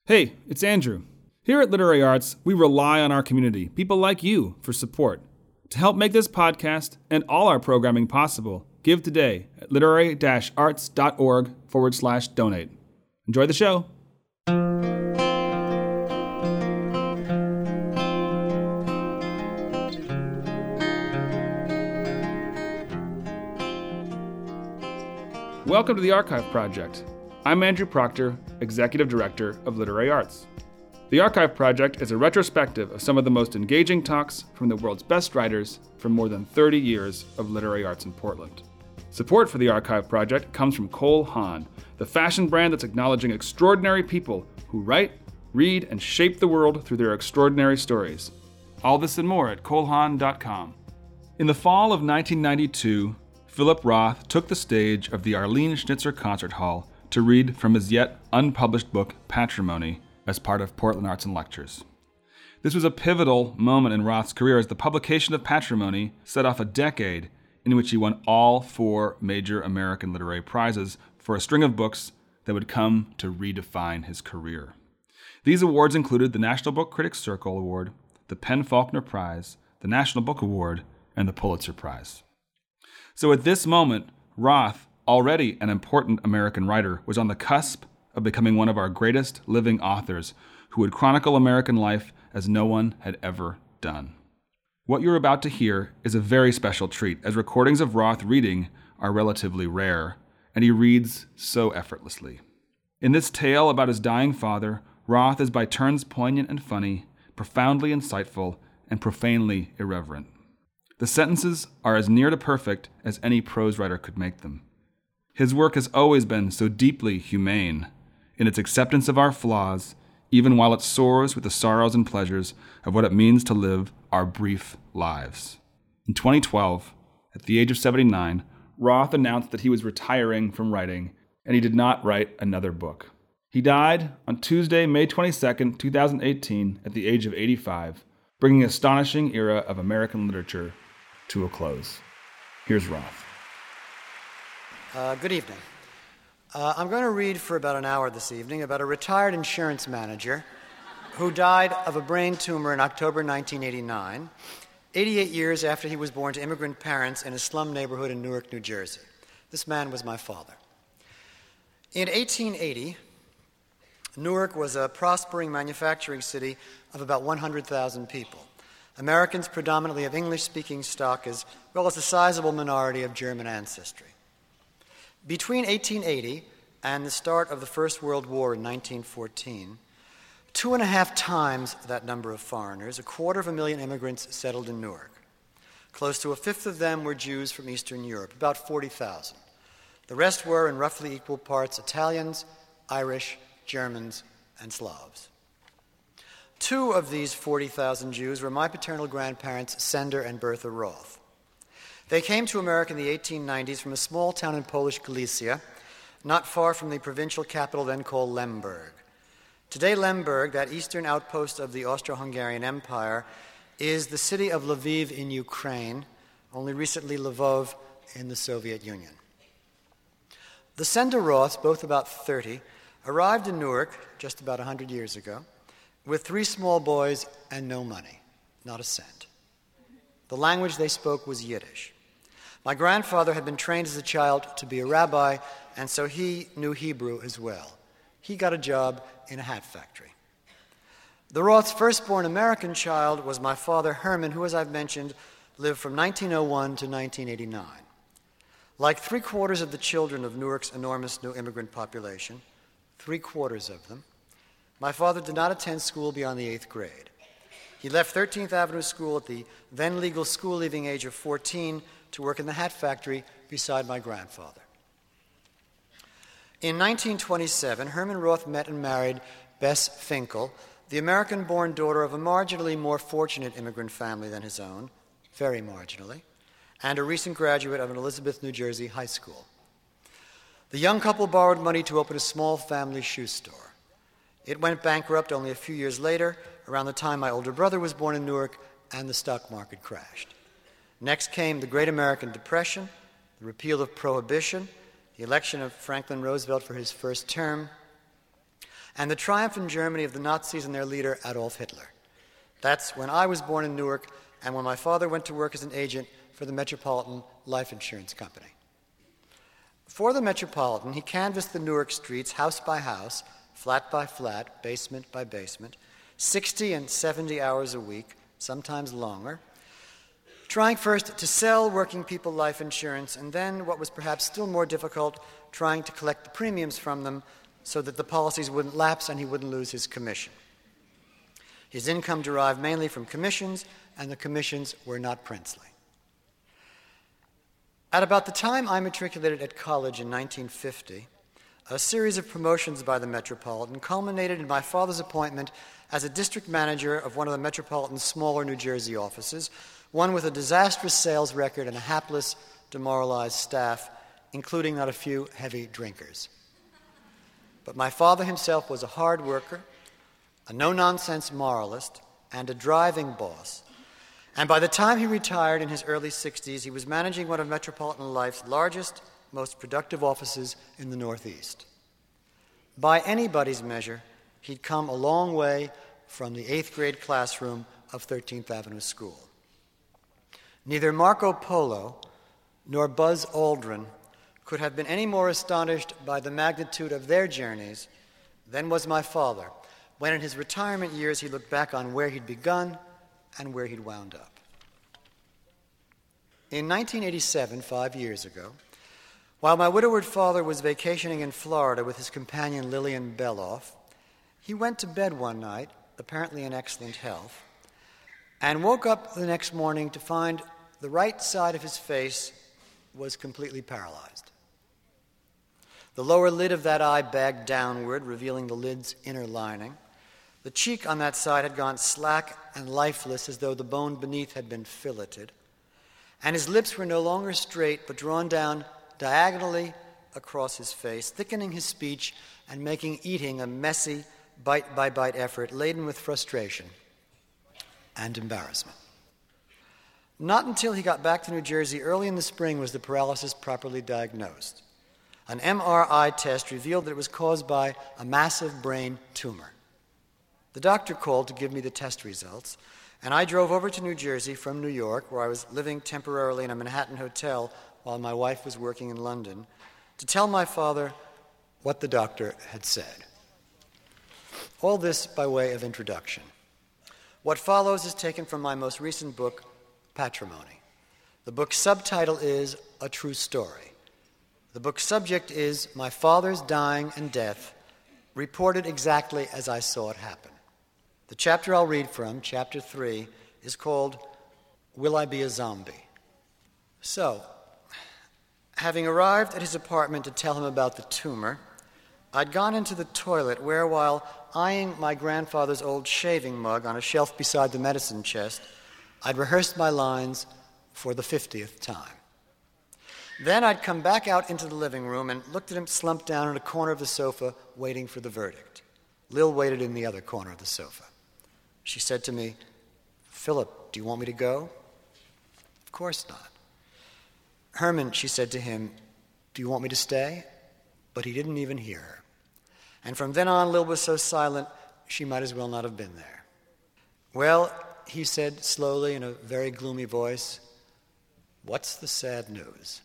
Hey, it's Andrew. Here at Literary Arts, we rely on our community, people like you, for support. To help make this podcast and all our programming possible, give today at literary-arts.org/donate. Enjoy the show. Welcome to the Archive Project. I'm Andrew Proctor, Executive Director of Literary Arts. The Archive Project is a retrospective of some of the most engaging talks from the world's best writers from more than 30 years of literary arts in Portland. Support for the Archive Project comes from Cole Haan, the fashion brand that's acknowledging extraordinary people who write, read, and shape the world through their extraordinary stories. All this and more at colehaan.com. In the fall of 1992, Philip Roth took the stage of the Arlene Schnitzer Concert Hall to read from his yet unpublished book, Patrimony, as part of Portland Arts and Lectures. This was a pivotal moment in Roth's career as the publication of Patrimony set off a decade in which he won all 4 major American literary prizes for a string of books that would come to redefine his career. These awards included the National Book Critics Circle Award, the PEN/Faulkner Prize, the National Book Award, and the Pulitzer Prize. So at this moment, Roth, already an important American writer, was on the cusp of becoming one of our greatest living authors who would chronicle American life as no one had ever done. What you're about to hear is a very special treat, as recordings of Roth reading are relatively rare, and he reads so effortlessly. In this tale about his dying father, Roth is by turns poignant and funny, profoundly insightful, and profanely irreverent. The sentences are as near to perfect as any prose writer could make them. His work has always been so deeply humane in its acceptance of our flaws, even while it soars with the sorrows and pleasures of what it means to live our brief lives. In 2012, at the age of 79, Roth announced that he was retiring from writing, and he did not write another book. He died on Tuesday, May 22, 2018, at the age of 85, bringing an astonishing era of American literature to a close. Here's Roth. Good evening. I'm going to read for about an hour this evening about a retired insurance manager who died of a brain tumor in October 1989, 88 years after he was born to immigrant parents in a slum neighborhood in Newark, New Jersey. This man was my father. In 1880, Newark was a prospering manufacturing city of about 100,000 people. Americans predominantly of English-speaking stock, as well as a sizable minority of German ancestry. Between 1880 and the start of the First World War in 1914, 2.5 times that number of foreigners, 250,000 immigrants, settled in Newark. Close to a fifth of them were Jews from Eastern Europe, about 40,000. The rest were, in roughly equal parts, Italians, Irish, Germans, and Slavs. 2 of these 40,000 Jews were my paternal grandparents, Sender and Bertha Roth. They came to America in the 1890s from a small town in Polish Galicia, not far from the provincial capital then called Lemberg. Today, Lemberg, that eastern outpost of the Austro-Hungarian Empire, is the city of Lviv in Ukraine, only recently Lvov in the Soviet Union. The Sender Roths, both about 30, arrived in Newark just about 100 years ago with 3 small boys and no money, not a cent. The language they spoke was Yiddish. My grandfather had been trained as a child to be a rabbi, and so he knew Hebrew as well. He got a job in a hat factory. The Roths' firstborn American child was my father, Herman, who, as I've mentioned, lived from 1901 to 1989. Like 3/4 of the children of Newark's enormous new immigrant population, 3/4 of them, my father did not attend school beyond the 8th grade. He left 13th Avenue School at the then legal school-leaving age of 14 to work in the hat factory beside my grandfather. In 1927, Herman Roth met and married Bess Finkel, the American-born daughter of a marginally more fortunate immigrant family than his own, very marginally, and a recent graduate of an Elizabeth, New Jersey high school. The young couple borrowed money to open a small family shoe store. It went bankrupt only a few years later, around the time my older brother was born in Newark, and the stock market crashed. Next came the Great American Depression, the repeal of Prohibition, the election of Franklin Roosevelt for his first term, and the triumph in Germany of the Nazis and their leader, Adolf Hitler. That's when I was born in Newark and when my father went to work as an agent for the Metropolitan Life Insurance Company. For the Metropolitan, he canvassed the Newark streets house by house, flat by flat, basement by basement, 60 and 70 hours a week, sometimes longer, trying first to sell working people life insurance, and then, what was perhaps still more difficult, trying to collect the premiums from them so that the policies wouldn't lapse and he wouldn't lose his commission. His income derived mainly from commissions, and the commissions were not princely. At about the time I matriculated at college in 1950, a series of promotions by the Metropolitan culminated in my father's appointment as a district manager of one of the Metropolitan's smaller New Jersey offices, one with a disastrous sales record and a hapless, demoralized staff, including not a few heavy drinkers. But my father himself was a hard worker, a no-nonsense moralist, and a driving boss. And by the time he retired in his early 60s, he was managing one of Metropolitan Life's largest, most productive offices in the Northeast. By anybody's measure, he'd come a long way from the 8th grade classroom of 13th Avenue School. Neither Marco Polo nor Buzz Aldrin could have been any more astonished by the magnitude of their journeys than was my father, when in his retirement years he looked back on where he'd begun and where he'd wound up. In 1987, 5 years ago, while my widowed father was vacationing in Florida with his companion Lillian Beloff, he went to bed one night, apparently in excellent health, and woke up the next morning to find the right side of his face was completely paralyzed. The lower lid of that eye bagged downward, revealing the lid's inner lining. The cheek on that side had gone slack and lifeless, as though the bone beneath had been filleted. And his lips were no longer straight, but drawn down diagonally across his face, thickening his speech and making eating a messy, bite-by-bite effort, laden with frustration and embarrassment. Not until he got back to New Jersey early in the spring was the paralysis properly diagnosed. An MRI test revealed that it was caused by a massive brain tumor. The doctor called to give me the test results, and I drove over to New Jersey from New York, where I was living temporarily in a Manhattan hotel while my wife was working in London, to tell my father what the doctor had said. All this by way of introduction. What follows is taken from my most recent book, Patrimony. The book's subtitle is A True Story. The book's subject is My Father's Dying and Death, reported exactly as I saw it happen. The chapter I'll read from, chapter 3, is called Will I Be a Zombie? So, having arrived at his apartment to tell him about the tumor, I'd gone into the toilet where, while eyeing my grandfather's old shaving mug on a shelf beside the medicine chest, I'd rehearsed my lines for the 50th time. Then I'd come back out into the living room and looked at him slumped down in a corner of the sofa waiting for the verdict. Lil waited in the other corner of the sofa. She said to me, "Philip, do you want me to go?" "Of course not." "Herman," she said to him, "do you want me to stay?" But he didn't even hear her. And from then on, Lil was so silent, she might as well not have been there. "Well," he said slowly in a very gloomy voice, "what's the sad news?"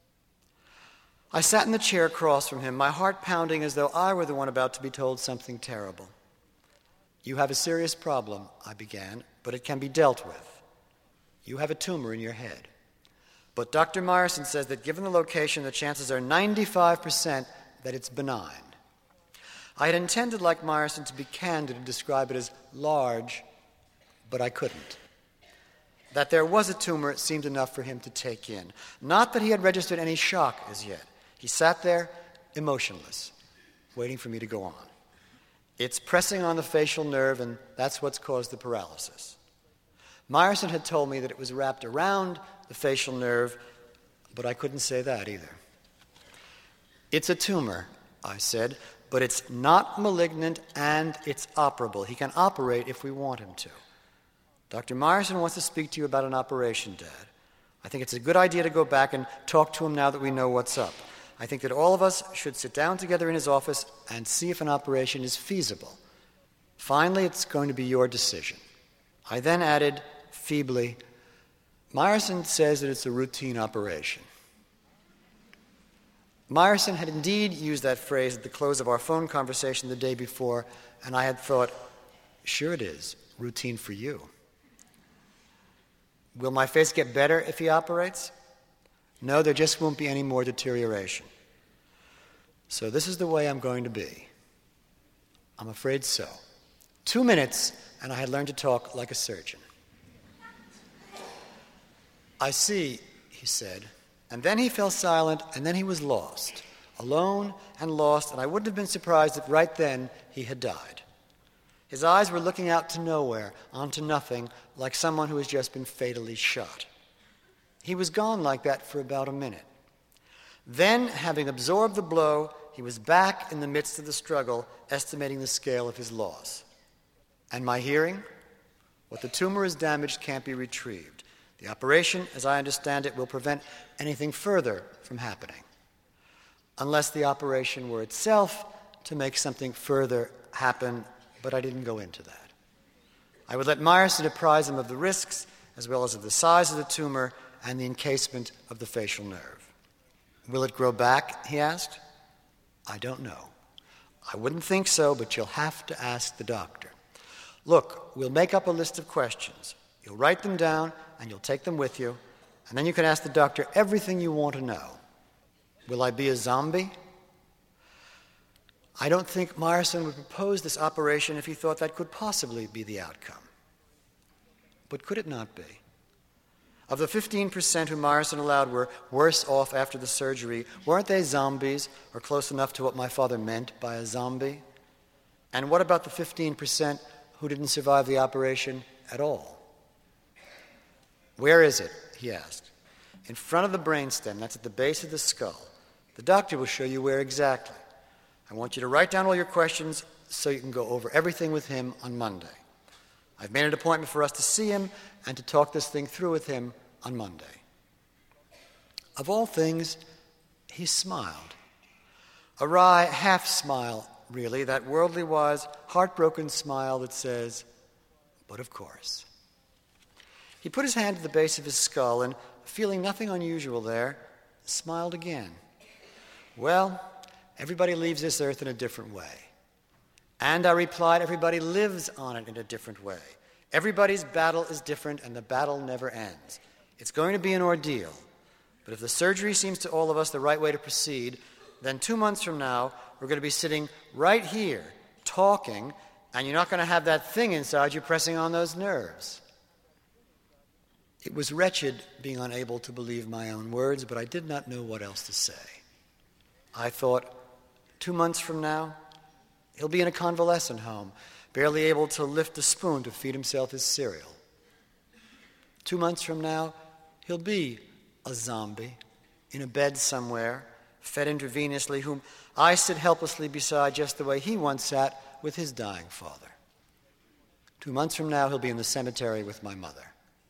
I sat in the chair across from him, my heart pounding as though I were the one about to be told something terrible. "You have a serious problem," I began, "but it can be dealt with. You have a tumor in your head. But Dr. Meyerson says that given the location, the chances are 95% that it's benign." I had intended, like Meyerson, to be candid and describe it as large, but I couldn't. That there was a tumor seemed enough for him to take in. Not that he had registered any shock as yet. He sat there, emotionless, waiting for me to go on. It's pressing on the facial nerve, and that's what's caused the paralysis. Meyerson had told me that it was wrapped around the facial nerve, but I couldn't say that either. "It's a tumor," I said, "but it's not malignant and it's operable. He can operate if we want him to. Dr. Meyerson wants to speak to you about an operation, Dad. I think it's a good idea to go back and talk to him now that we know what's up. I think that all of us should sit down together in his office and see if an operation is feasible. Finally, it's going to be your decision." I then added, feebly, "Meyerson says that it's a routine operation." Meyerson had indeed used that phrase at the close of our phone conversation the day before, and I had thought, sure it is, routine for you. Will my face get better if he operates? No, there just won't be any more deterioration. So this is the way I'm going to be. I'm afraid so. 2 minutes, and I had learned to talk like a surgeon. "I see," he said, and then he fell silent, and then he was lost, alone and lost, and I wouldn't have been surprised if right then he had died. His eyes were looking out to nowhere, onto nothing, like someone who has just been fatally shot. He was gone like that for about a minute. Then, having absorbed the blow, he was back in the midst of the struggle, estimating the scale of his loss. And my hearing? What the tumor is damaged can't be retrieved. The operation, as I understand it, will prevent anything further from happening, unless the operation were itself to make something further happen, but I didn't go into that. I would let Meyerson apprise him of the risks, as well as of the size of the tumor and the encasement of the facial nerve. "Will it grow back?" he asked. "I don't know. I wouldn't think so, but you'll have to ask the doctor. Look, we'll make up a list of questions. You'll write them down, and you'll take them with you, and then you can ask the doctor everything you want to know. Will I be a zombie?" I don't think Meyerson would propose this operation if he thought that could possibly be the outcome. But could it not be? Of the 15% who Meyerson allowed were worse off after the surgery, weren't they zombies, or close enough to what my father meant by a zombie? And what about the 15% who didn't survive the operation at all? "Where is it?" he asked. "In front of the brainstem. That's at the base of the skull. The doctor will show you where exactly. I want you to write down all your questions so you can go over everything with him on Monday. I've made an appointment for us to see him and to talk this thing through with him on Monday." Of all things, he smiled. A wry half-smile, really, that worldly-wise, heartbroken smile that says, "But of course." He put his hand to the base of his skull and, feeling nothing unusual there, smiled again. "Well, everybody leaves this earth in a different way." And I replied, everybody lives on it in a different way. Everybody's battle is different, and the battle never ends. It's going to be an ordeal. But if the surgery seems to all of us the right way to proceed, then 2 months from now, we're going to be sitting right here, talking, and you're not going to have that thing inside you pressing on those nerves. It was wretched being unable to believe my own words, but I did not know what else to say. I thought, 2 months from now, he'll be in a convalescent home, barely able to lift a spoon to feed himself his cereal. 2 months from now, he'll be a zombie in a bed somewhere, fed intravenously, whom I sit helplessly beside just the way he once sat with his dying father. 2 months from now, he'll be in the cemetery with my mother.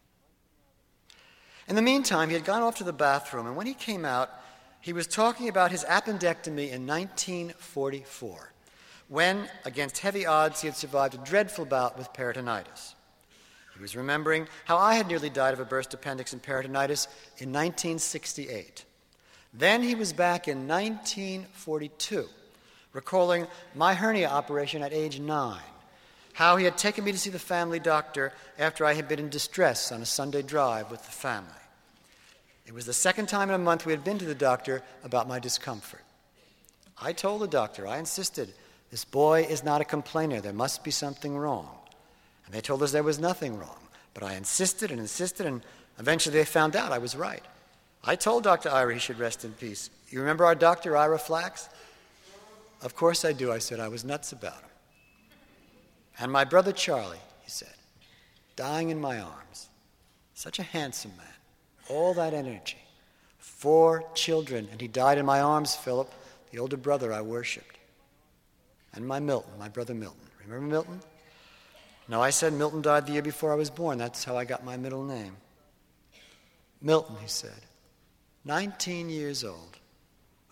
In the meantime, he had gone off to the bathroom, and when he came out, he was talking about his appendectomy in 1944, when, against heavy odds, he had survived a dreadful bout with peritonitis. He was remembering how I had nearly died of a burst appendix and peritonitis in 1968. Then he was back in 1942, recalling my hernia operation at age 9, how he had taken me to see the family doctor after I had been in distress on a Sunday drive with the family. It was the second time in a month we had been to the doctor about my discomfort. I told the doctor, I insisted, this boy is not a complainer, there must be something wrong. And they told us there was nothing wrong. But I insisted, and eventually they found out I was right. I told Dr. Ira he should rest in peace. You remember our doctor, Ira Flax? Of course I do, I said. I was nuts about him. And my brother Charlie, he said, dying in my arms. Such a handsome man. All that energy. 4 children, and he died in my arms, Philip, the older brother I worshipped. And my Milton, my brother Milton. Remember Milton? No, I said Milton died the year before I was born. That's how I got my middle name. Milton, he said, 19 years old,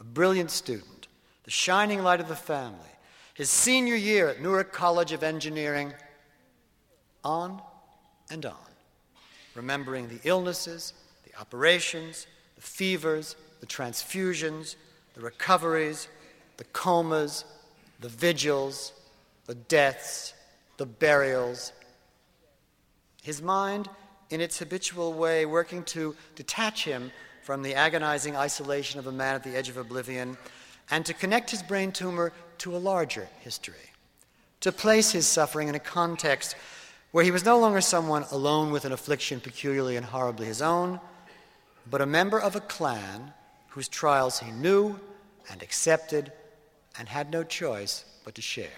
a brilliant student, the shining light of the family, his senior year at Newark College of Engineering, on and on, remembering the illnesses, the operations, the fevers, the transfusions, the recoveries, the comas, the vigils, the deaths, the burials. His mind, in its habitual way, working to detach him from the agonizing isolation of a man at the edge of oblivion, and to connect his brain tumor to a larger history, to place his suffering in a context where he was no longer someone alone with an affliction peculiarly and horribly his own, but a member of a clan whose trials he knew and accepted and had no choice but to share.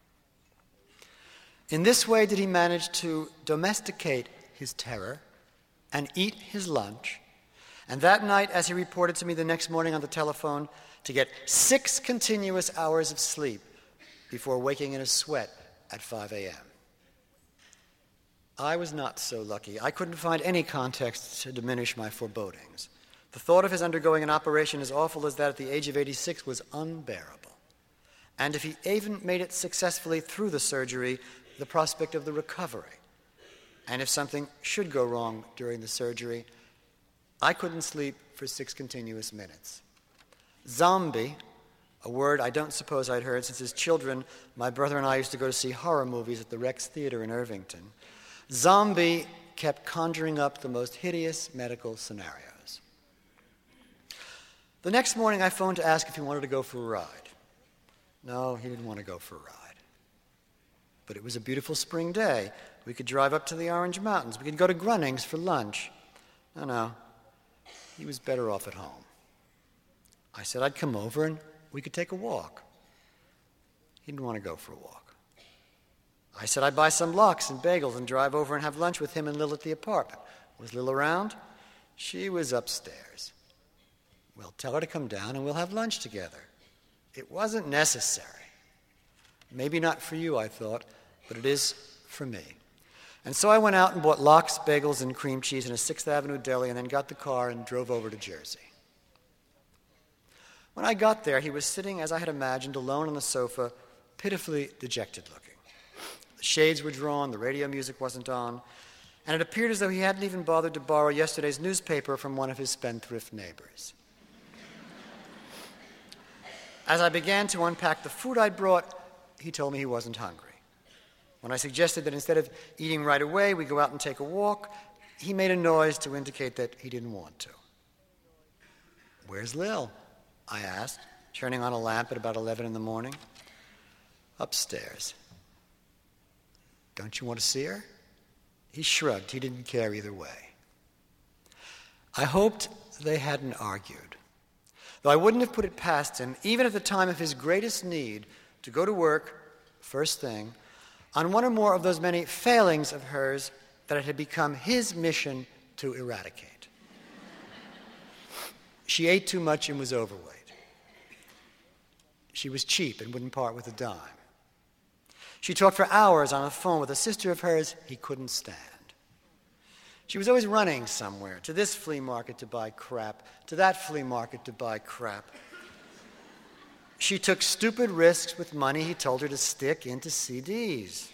In this way did he manage to domesticate his terror and eat his lunch, and that night, as he reported to me the next morning on the telephone, to get 6 continuous hours of sleep before waking in a sweat at 5 a.m. I was not so lucky. I couldn't find any context to diminish my forebodings. The thought of his undergoing an operation as awful as that at the age of 86 was unbearable. And if he even made it successfully through the surgery, the prospect of the recovery. And if something should go wrong during the surgery, I couldn't sleep for 6 continuous minutes. Zombie, a word I don't suppose I'd heard since as children, my brother and I used to go to see horror movies at the Rex Theater in Irvington. Zombie kept conjuring up the most hideous medical scenarios. The next morning I phoned to ask if he wanted to go for a ride. No, he didn't want to go for a ride. But it was a beautiful spring day. We could drive up to the Orange Mountains. We could go to Grunning's for lunch. No. He was better off at home. I said I'd come over and we could take a walk. He didn't want to go for a walk. I said I'd buy some lox and bagels and drive over and have lunch with him and Lil at the apartment. Was Lil around? She was upstairs. Well, tell her to come down and we'll have lunch together. It wasn't necessary. Maybe not for you, I thought, but it is for me. And so I went out and bought lox, bagels, and cream cheese in a 6th Avenue deli and then got the car and drove over to Jersey. When I got there, he was sitting, as I had imagined, alone on the sofa, pitifully dejected looking. The shades were drawn, the radio music wasn't on, and it appeared as though he hadn't even bothered to borrow yesterday's newspaper from one of his spendthrift neighbors. As I began to unpack the food I'd brought, he told me he wasn't hungry. When I suggested that instead of eating right away, we go out and take a walk, he made a noise to indicate that he didn't want to. "Where's Lil?" I asked, turning on a lamp at about 11 in the morning. "Upstairs." "Don't you want to see her?" He shrugged. He didn't care either way. I hoped they hadn't argued, though I wouldn't have put it past him, even at the time of his greatest need, to go to work, first thing, on one or more of those many failings of hers that it had become his mission to eradicate. She ate too much and was overweight. She was cheap and wouldn't part with a dime. She talked for hours on the phone with a sister of hers he couldn't stand. She was always running somewhere, to this flea market to buy crap, to that flea market to buy crap. She took stupid risks with money he told her to stick into CDs.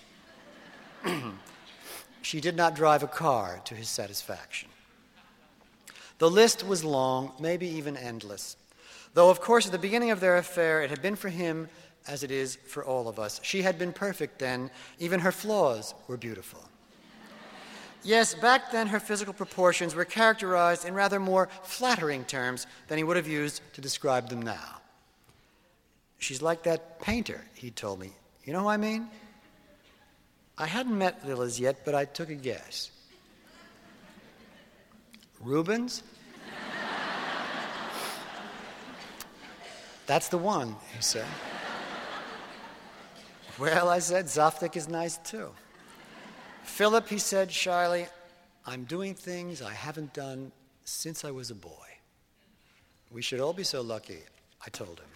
She did not drive a car to his satisfaction. The list was long, maybe even endless. Though, of course, at the beginning of their affair, it had been for him as it is for all of us. She had been perfect then. Even her flaws were beautiful. Yes, back then her physical proportions were characterized in rather more flattering terms than he would have used to describe them now. "She's like that painter," he told me. "You know who I mean?" I hadn't met Lil as yet, but I took a guess. "Rubens?" "That's the one," he said. "Well," I said, "Zoftic is nice too." "Philip," he said shyly, "I'm doing things I haven't done since I was a boy." "We should all be so lucky," I told him.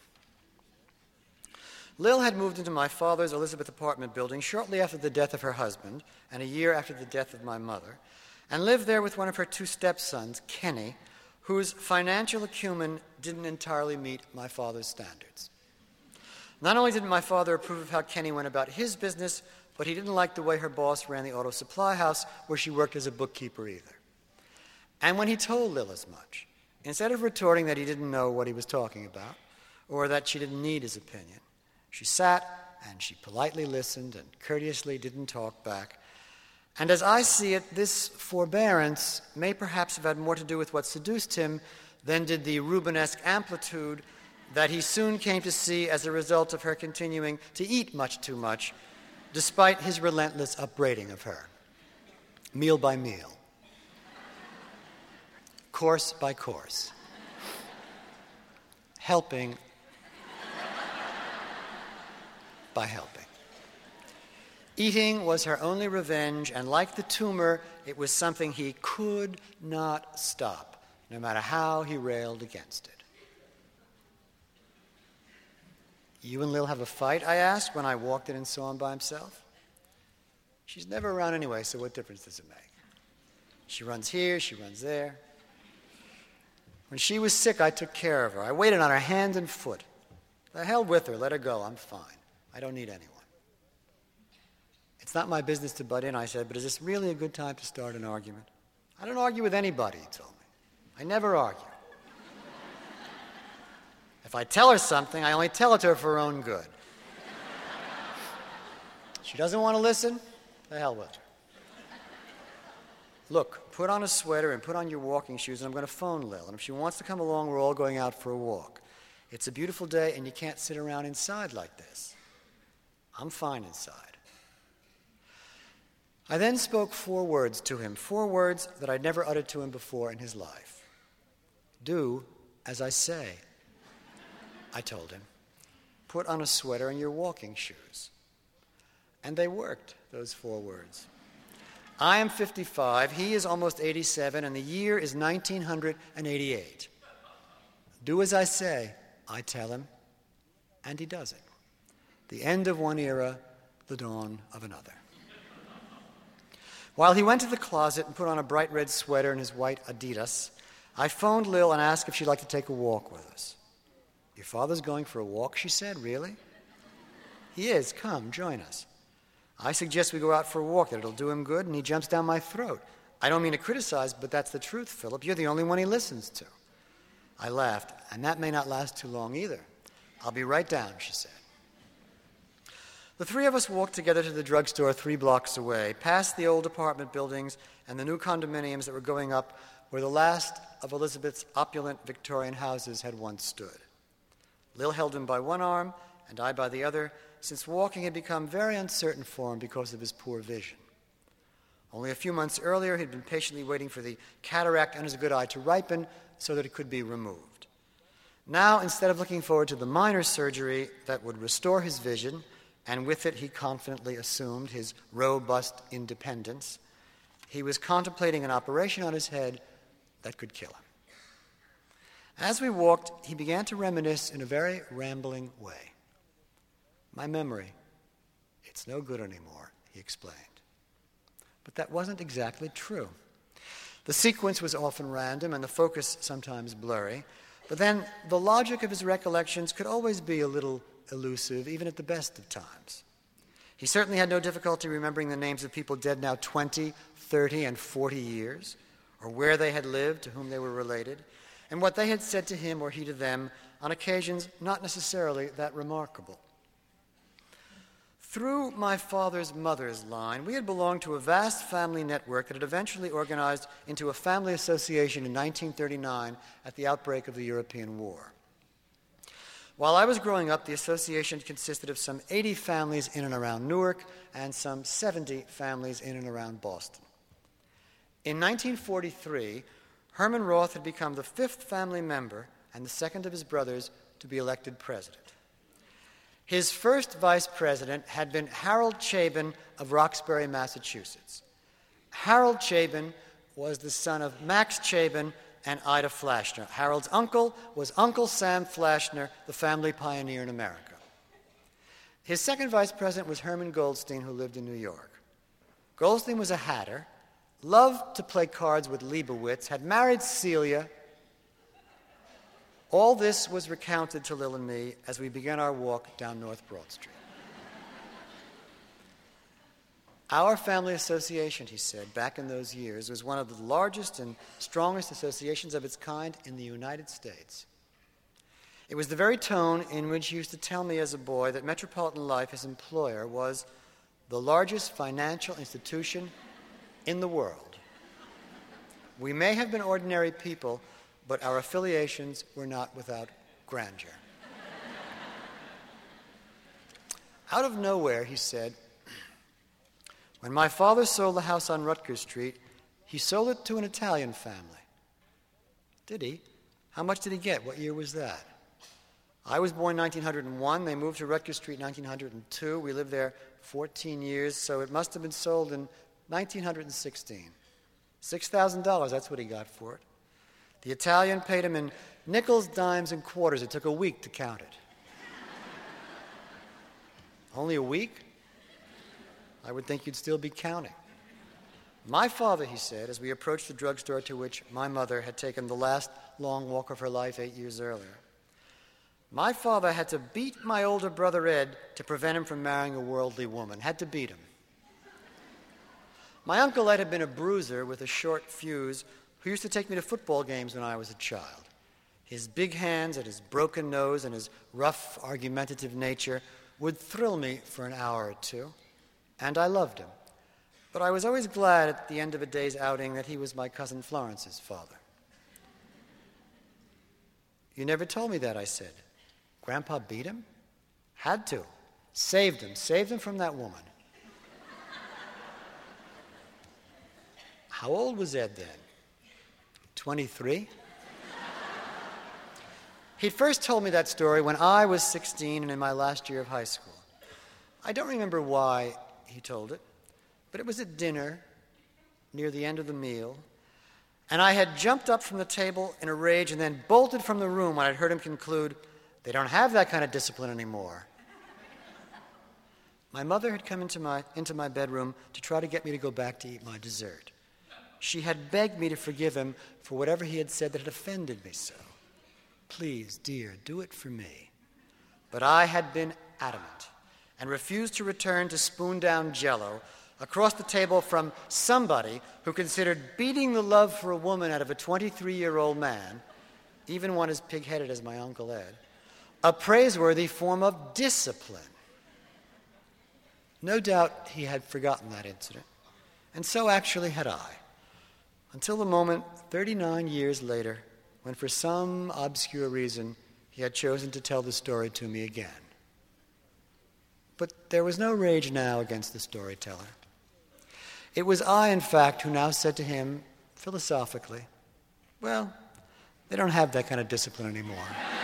Lil had moved into my father's Elizabeth apartment building shortly after the death of her husband and a year after the death of my mother, and lived there with one of her 2 stepsons, Kenny, whose financial acumen didn't entirely meet my father's standards. Not only didn't my father approve of how Kenny went about his business, but he didn't like the way her boss ran the auto supply house where she worked as a bookkeeper either. And when he told Lil as much, instead of retorting that he didn't know what he was talking about, or that she didn't need his opinion, she sat and she politely listened and courteously didn't talk back. And as I see it, this forbearance may perhaps have had more to do with what seduced him than did the Rubenesque amplitude that he soon came to see as a result of her continuing to eat much too much, despite his relentless upbraiding of her, meal by meal, course by course, helping by helping. Eating was her only revenge, and like the tumor, it was something he could not stop, no matter how he railed against it. You and Lil have a fight, I asked when I walked in and saw him by himself. She's never around anyway, so what difference does it make? She runs here, she runs there. When she was sick, I took care of her. I waited on her hand and foot. The hell with her, let her go, I'm fine. I don't need anyone. It's not my business to butt in, I said, but is this really a good time to start an argument? I don't argue with anybody, he told me. I never argue. If I tell her something, I only tell it to her for her own good. She doesn't want to listen? The hell with her. Look, put on a sweater and put on your walking shoes, and I'm going to phone Lil. And if she wants to come along, we're all going out for a walk. It's a beautiful day, and you can't sit around inside like this. I'm fine inside. I then spoke 4 words to him, 4 words that I'd never uttered to him before in his life. Do as I say, I told him. Put on a sweater and your walking shoes. And they worked, those 4 words. I am 55, he is almost 87, and the year is 1988. Do as I say, I tell him, and he does it. The end of one era, the dawn of another. While he went to the closet and put on a bright red sweater and his white Adidas, I phoned Lil and asked if she'd like to take a walk with us. Your father's going for a walk, she said. Really? He is. Come, join us. I suggest we go out for a walk, that it'll do him good, and he jumps down my throat. I don't mean to criticize, but that's the truth, Philip. You're the only one he listens to. I laughed, and that may not last too long either. I'll be right down, she said. The 3 of us walked together to the drugstore 3 blocks away, past the old apartment buildings and the new condominiums that were going up where the last of Elizabeth's opulent Victorian houses had once stood. Lil held him by one arm and I by the other, since walking had become very uncertain for him because of his poor vision. Only a few months earlier, he'd been patiently waiting for the cataract on his good eye to ripen so that it could be removed. Now, instead of looking forward to the minor surgery that would restore his vision, and with it he confidently assumed his robust independence, he was contemplating an operation on his head that could kill him. As we walked, he began to reminisce in a very rambling way. My memory, it's no good anymore, he explained. But that wasn't exactly true. The sequence was often random and the focus sometimes blurry, but then the logic of his recollections could always be a little elusive, even at the best of times. He certainly had no difficulty remembering the names of people dead now 20, 30, and 40 years, or where they had lived, to whom they were related, and what they had said to him or he to them on occasions not necessarily that remarkable. Through my father's mother's line, we had belonged to a vast family network that had eventually organized into a family association in 1939 at the outbreak of the European War. While I was growing up, the association consisted of some 80 families in and around Newark and some 70 families in and around Boston. In 1943, Herman Roth had become the 5th family member and the 2nd of his brothers to be elected president. His first vice president had been Harold Chabin of Roxbury, Massachusetts. Harold Chabin was the son of Max Chabin and Ida Flashner. Harold's uncle was Uncle Sam Flashner, the family pioneer in America. His second vice president was Herman Goldstein, who lived in New York. Goldstein was a hatter, loved to play cards with Leibowitz, had married Celia, All this was recounted to Lil and me as we began our walk down North Broad Street. Our family association, he said, back in those years, was one of the largest and strongest associations of its kind in the United States. It was the very tone in which he used to tell me as a boy that Metropolitan Life, his employer, was the largest financial institution in the world. We may have been ordinary people, but our affiliations were not without grandeur. Out of nowhere, he said, when my father sold the house on Rutgers Street, he sold it to an Italian family. Did he? How much did he get? What year was that? I was born in 1901. They moved to Rutgers Street in 1902. We lived there 14 years, so it must have been sold in 1916. $6,000, that's what he got for it. The Italian paid him in nickels, dimes, and quarters. It took a week to count it. Only a week? I would think you'd still be counting. My father, he said, as we approached the drugstore to which my mother had taken the last long walk of her life 8 years earlier, my father had to beat my older brother Ed to prevent him from marrying a worldly woman. Had to beat him. My Uncle Ed had been a bruiser with a short fuse who used to take me to football games when I was a child. His big hands and his broken nose and his rough, argumentative nature would thrill me for an hour or two, and I loved him. But I was always glad at the end of a day's outing that he was my cousin Florence's father. You never told me that, I said. Grandpa beat him? Had to. Saved him from that woman. How old was Ed then? 23? He'd first told me that story when I was 16 and in my last year of high school. I don't remember why he told it, but it was at dinner, near the end of the meal, and I had jumped up from the table in a rage and then bolted from the room when I'd heard him conclude, "They don't have that kind of discipline anymore." My mother had come into my bedroom to try to get me to go back to eat my dessert. She had begged me to forgive him for whatever he had said that had offended me so. Please, dear, do it for me. But I had been adamant and refused to return to spoon-down Jell-O across the table from somebody who considered beating the love for a woman out of a 23-year-old man, even one as pig-headed as my Uncle Ed, a praiseworthy form of discipline. No doubt he had forgotten that incident, and so actually had I, until the moment 39 years later when for some obscure reason he had chosen to tell the story to me again. But there was no rage now against the storyteller. It was I, in fact, who now said to him, philosophically, well, they don't have that kind of discipline anymore.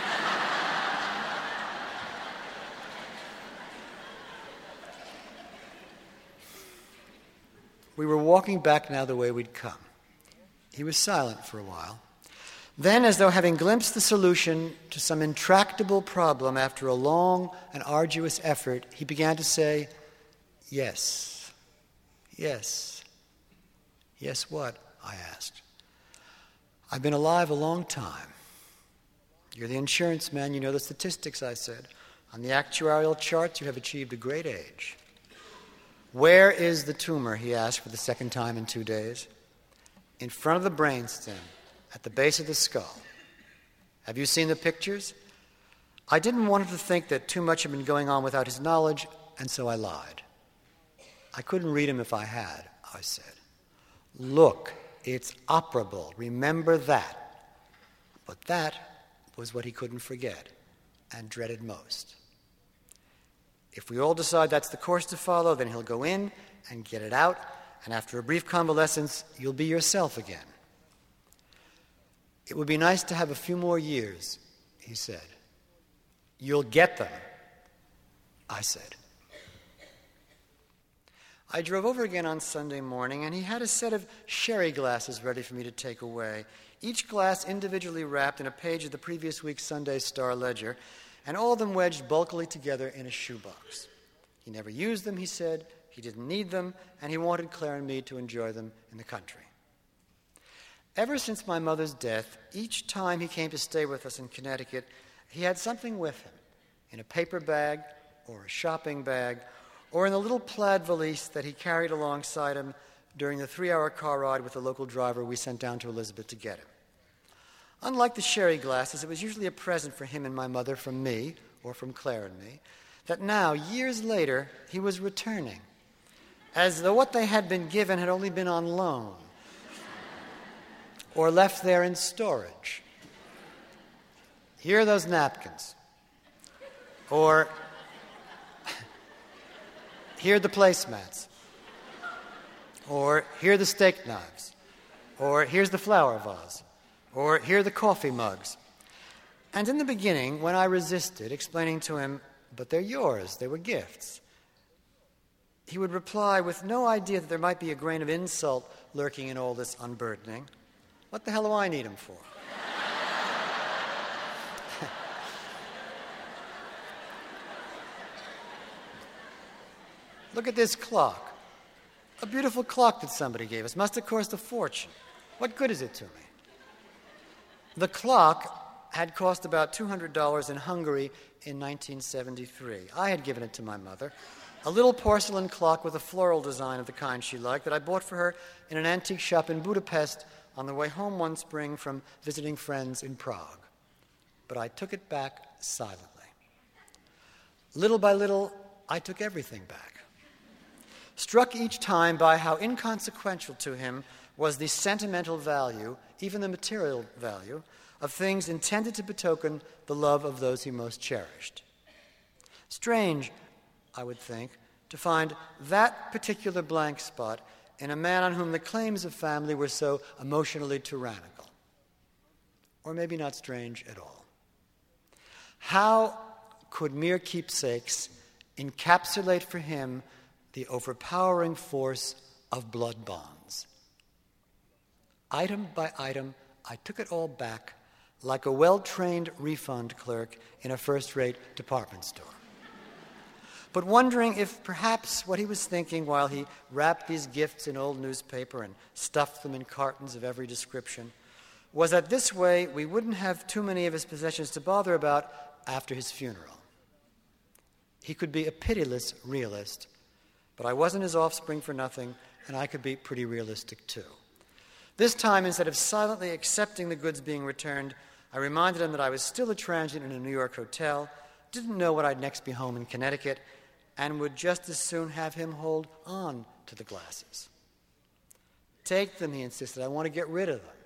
We were walking back now the way we'd come. He was silent for a while. Then, as though having glimpsed the solution to some intractable problem after a long and arduous effort, he began to say, "Yes, yes." "Yes, what?" I asked. "I've been alive a long time." "You're the insurance man, you know the statistics," I said. "On the actuarial charts, you have achieved a great age." "Where is the tumor?" he asked for the second time in 2 days. "In front of the brainstem, at the base of the skull." "Have you seen the pictures?" I didn't want him to think that too much had been going on without his knowledge, and so I lied. "I couldn't read him if I had," I said. "Look, it's operable. Remember that." But that was what he couldn't forget and dreaded most. "If we all decide that's the course to follow, then he'll go in and get it out, and after a brief convalescence, you'll be yourself again." "It would be nice to have a few more years," he said. "You'll get them," I said. I drove over again on Sunday morning, and he had a set of sherry glasses ready for me to take away, each glass individually wrapped in a page of the previous week's Sunday Star Ledger, and all of them wedged bulkily together in a shoebox. He never used them, he said. He didn't need them, and he wanted Claire and me to enjoy them in the country. Ever since my mother's death, each time he came to stay with us in Connecticut, he had something with him, in a paper bag or a shopping bag, or in the little plaid valise that he carried alongside him during the 3-hour car ride with the local driver we sent down to Elizabeth to get him. Unlike the sherry glasses, it was usually a present for him and my mother from me, or from Claire and me, that now, years later, he was returning, as though what they had been given had only been on loan, or left there in storage. Here are those napkins. Or, here are the placemats. Or, here are the steak knives. Or, here's the flower vase. Or, here are the coffee mugs. And in the beginning, when I resisted, explaining to him, but they're yours, they were gifts, he would reply with no idea that there might be a grain of insult lurking in all this unburdening. What the hell do I need them for? Look at this clock. A beautiful clock that somebody gave us. Must have cost a fortune. What good is it to me? The clock had cost about $200 in Hungary in 1973. I had given it to my mother. A little porcelain clock with a floral design of the kind she liked that I bought for her in an antique shop in Budapest on the way home one spring from visiting friends in Prague. But I took it back silently. Little by little, I took everything back. Struck each time by how inconsequential to him was the sentimental value, even the material value, of things intended to betoken the love of those he most cherished. Strange, I would think, to find that particular blank spot in a man on whom the claims of family were so emotionally tyrannical. Or maybe not strange at all. How could mere keepsakes encapsulate for him the overpowering force of blood bonds? Item by item, I took it all back like a well-trained refund clerk in a first-rate department store. But wondering if perhaps what he was thinking while he wrapped these gifts in old newspaper and stuffed them in cartons of every description was that this way we wouldn't have too many of his possessions to bother about after his funeral. He could be a pitiless realist, but I wasn't his offspring for nothing, and I could be pretty realistic too. This time, instead of silently accepting the goods being returned, I reminded him that I was still a transient in a New York hotel, didn't know when I'd next be home in Connecticut, and would just as soon have him hold on to the glasses. Take them, he insisted. I want to get rid of them.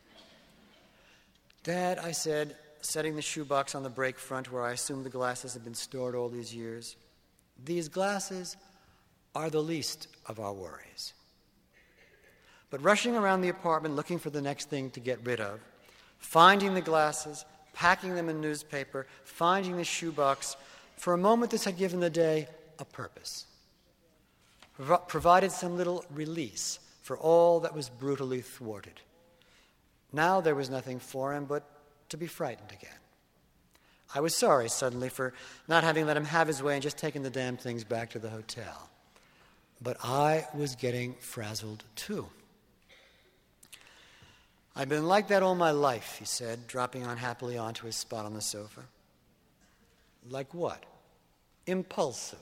Dad, I said, setting the shoebox on the brake front where I assumed the glasses had been stored all these years, these glasses are the least of our worries. But rushing around the apartment looking for the next thing to get rid of, finding the glasses, packing them in newspaper, finding the shoebox, for a moment this had given the day a purpose, provided some little release for all that was brutally thwarted. Now there was nothing for him but to be frightened again. I was sorry suddenly for not having let him have his way and just taken the damn things back to the hotel. But I was getting frazzled too. I've been like that all my life, he said, dropping unhappily onto his spot on the sofa. Like what? Impulsive.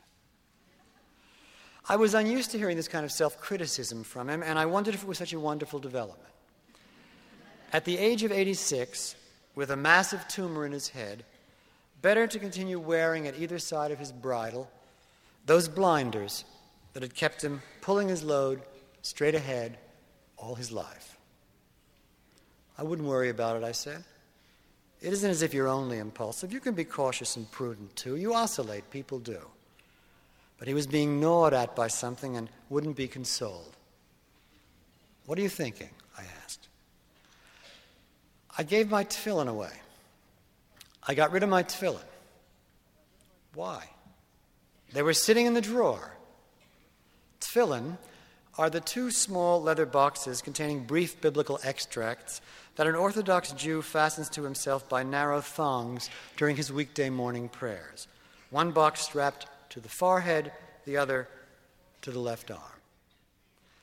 I was unused to hearing this kind of self-criticism from him, and I wondered if it was such a wonderful development. At the age of 86, with a massive tumor in his head, better to continue wearing at either side of his bridle those blinders that had kept him pulling his load straight ahead all his life. I wouldn't worry about it, I said. It isn't as if you're only impulsive. You can be cautious and prudent, too. You oscillate. People do. But he was being gnawed at by something and wouldn't be consoled. What are you thinking? I asked. I gave my tefillin away. I got rid of my tefillin. Why? They were sitting in the drawer. Tefillin are the 2 small leather boxes containing brief biblical extracts that an Orthodox Jew fastens to himself by narrow thongs during his weekday morning prayers. One box strapped to the forehead, the other to the left arm.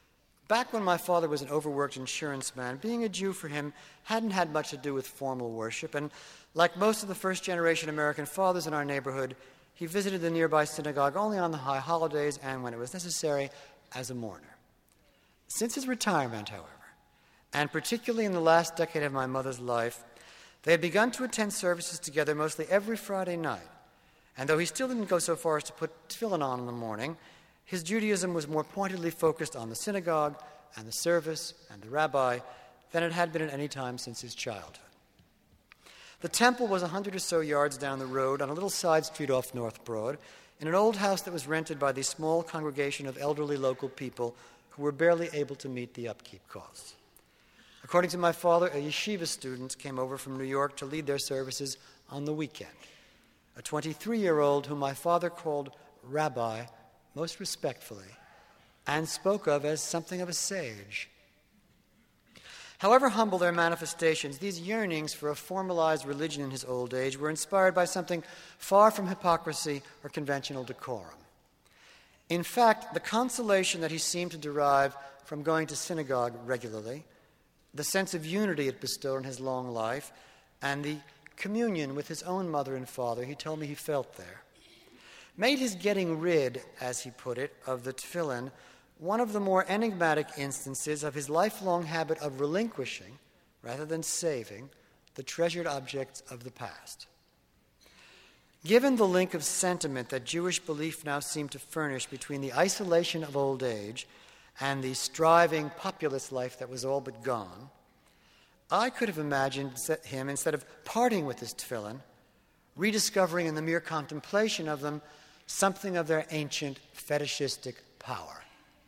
Back when my father was an overworked insurance man, being a Jew for him hadn't had much to do with formal worship, and like most of the first-generation American fathers in our neighborhood, he visited the nearby synagogue only on the high holidays and when it was necessary as a mourner. Since his retirement, however, and particularly in the last decade of my mother's life, they had begun to attend services together mostly every Friday night. And though he still didn't go so far as to put tefillin on in the morning, his Judaism was more pointedly focused on the synagogue and the service and the rabbi than it had been at any time since his childhood. The temple was 100 or so yards down the road on a little side street off North Broad, in an old house that was rented by the small congregation of elderly local people who were barely able to meet the upkeep costs. According to my father, a yeshiva student came over from New York to lead their services on the weekend, a 23-year-old whom my father called Rabbi most respectfully and spoke of as something of a sage. However humble their manifestations, these yearnings for a formalized religion in his old age were inspired by something far from hypocrisy or conventional decorum. In fact, the consolation that he seemed to derive from going to synagogue regularly, the sense of unity it bestowed in his long life, and the communion with his own mother and father he told me he felt there, made his getting rid, as he put it, of the tefillin one of the more enigmatic instances of his lifelong habit of relinquishing, rather than saving, the treasured objects of the past. Given the link of sentiment that Jewish belief now seemed to furnish between the isolation of old age and the striving populist life that was all but gone, I could have imagined him, instead of parting with his tefillin, rediscovering in the mere contemplation of them something of their ancient fetishistic power.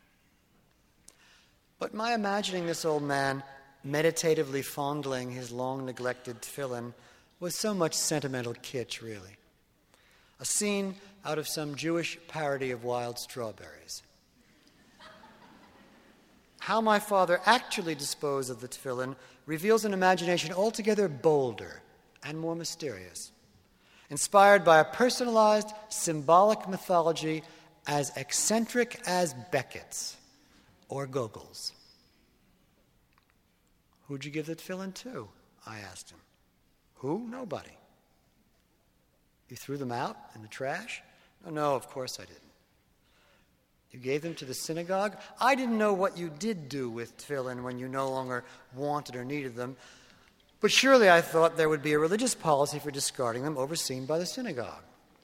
But my imagining this old man meditatively fondling his long-neglected tefillin was so much sentimental kitsch, really. A scene out of some Jewish parody of Wild Strawberries. How my father actually disposed of the tefillin reveals an imagination altogether bolder and more mysterious, inspired by a personalized, symbolic mythology as eccentric as Beckett's or Gogol's. Who'd you give the tefillin to? I asked him. Who? Nobody. You threw them out in the trash? Oh, no, of course I didn't. You gave them to the synagogue? I didn't know what you did do with tefillin when you no longer wanted or needed them, but surely I thought there would be a religious policy for discarding them overseen by the synagogue.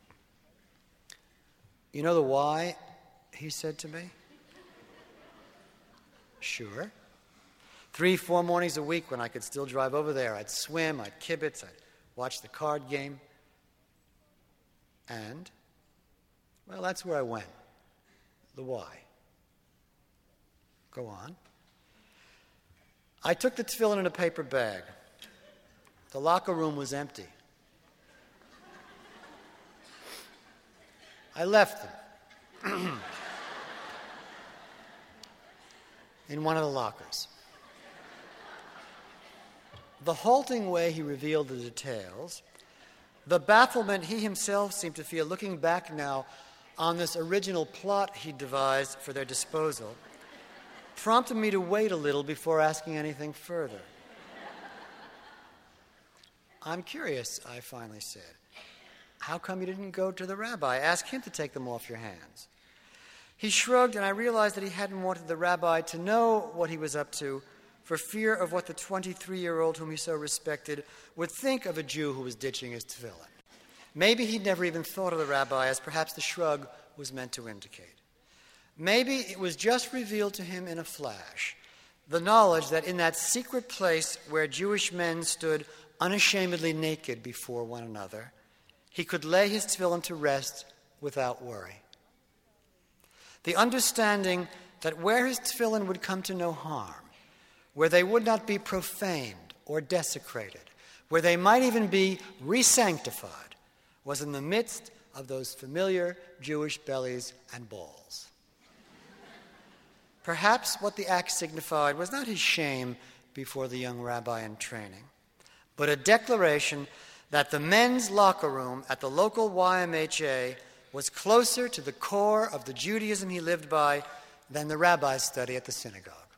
You know the why? He said to me. Sure. 3-4 mornings a week when I could still drive over there, I'd swim, I'd kibitz, I'd watch the card game. And, well, that's where I went. The why. Go on. I took the tefillin in a paper bag. The locker room was empty. I left them in one of the lockers. The halting way he revealed the details, the bafflement he himself seemed to feel looking back now on this original plot he devised for their disposal, prompted me to wait a little before asking anything further. I'm curious, I finally said. How come you didn't go to the rabbi? Ask him to take them off your hands. He shrugged, and I realized that he hadn't wanted the rabbi to know what he was up to for fear of what the 23-year-old whom he so respected would think of a Jew who was ditching his tefillin. Maybe he'd never even thought of the rabbi, as perhaps the shrug was meant to indicate. Maybe it was just revealed to him in a flash, the knowledge that in that secret place where Jewish men stood unashamedly naked before one another, he could lay his tefillin to rest without worry. The understanding that where his tefillin would come to no harm, where they would not be profaned or desecrated, where they might even be re-sanctified, was in the midst of those familiar Jewish bellies and balls. Perhaps what the act signified was not his shame before the young rabbi in training, but a declaration that the men's locker room at the local YMHA was closer to the core of the Judaism he lived by than the rabbi's study at the synagogue.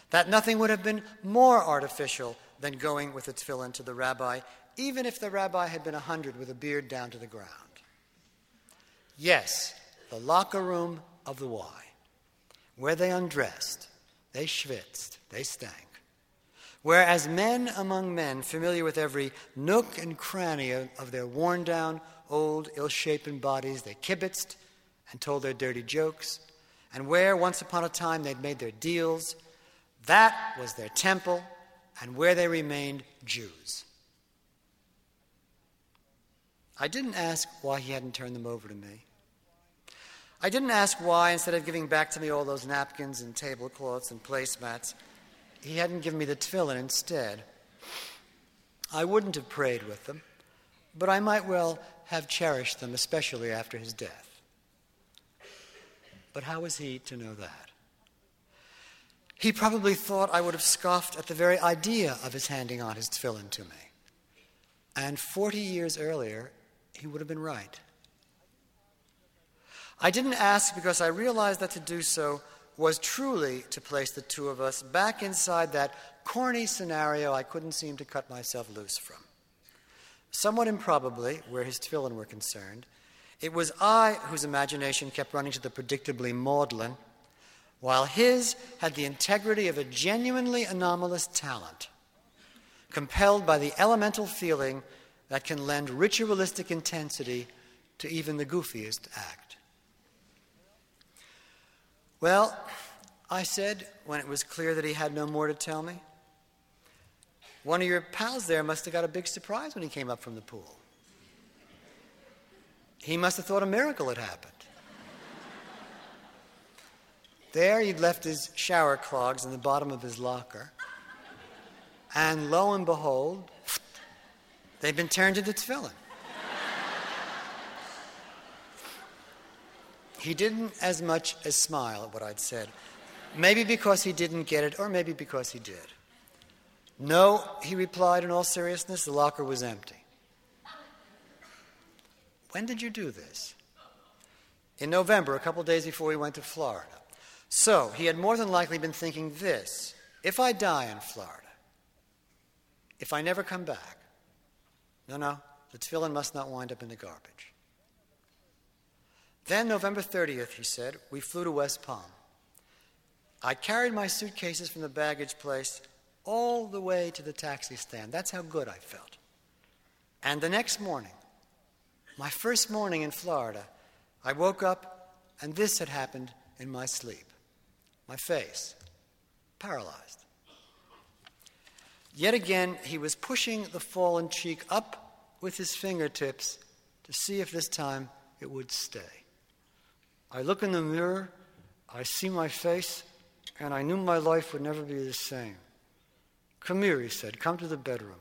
that nothing would have been more artificial than going with a tefillin to the rabbi, even if the rabbi had been 100 with a beard down to the ground. Yes, the locker room of the Y, where they undressed, they schwitzed, they stank. Where as men among men, familiar with every nook and cranny of their worn-down, old, ill-shapen bodies, they kibitzed and told their dirty jokes, and where once upon a time they'd made their deals, that was their temple, and where they remained Jews. I didn't ask why he hadn't turned them over to me. I didn't ask why, instead of giving back to me all those napkins and tablecloths and placemats, he hadn't given me the tefillin instead. I wouldn't have prayed with them, but I might well have cherished them, especially after his death. But how was he to know that? He probably thought I would have scoffed at the very idea of his handing on his tefillin to me. And 40 years earlier, he would have been right. I didn't ask because I realized that to do so was truly to place the two of us back inside that corny scenario I couldn't seem to cut myself loose from. Somewhat improbably, where his tefillin were concerned, it was I whose imagination kept running to the predictably maudlin, while his had the integrity of a genuinely anomalous talent, compelled by the elemental feeling that can lend ritualistic intensity to even the goofiest act. Well, I said, when it was clear that he had no more to tell me, one of your pals there must have got a big surprise when he came up from the pool. He must have thought a miracle had happened. There he'd left his shower clogs in the bottom of his locker, and lo and behold, they'd been turned into tefillin. He didn't as much as smile at what I'd said. Maybe because he didn't get it, or maybe because he did. No, he replied in all seriousness, the locker was empty. When did you do this? In November, a couple days before we went to Florida. So, he had more than likely been thinking this: if I die in Florida, if I never come back, no, the tefillin must not wind up in the garbage. Then, November 30th, he said, we flew to West Palm. I carried my suitcases from the baggage place all the way to the taxi stand. That's how good I felt. And the next morning, my first morning in Florida, I woke up and this had happened in my sleep. My face, paralyzed. Yet again, he was pushing the fallen cheek up with his fingertips to see if this time it would stay. I look in the mirror, I see my face, and I knew my life would never be the same. Come here, he said, come to the bedroom.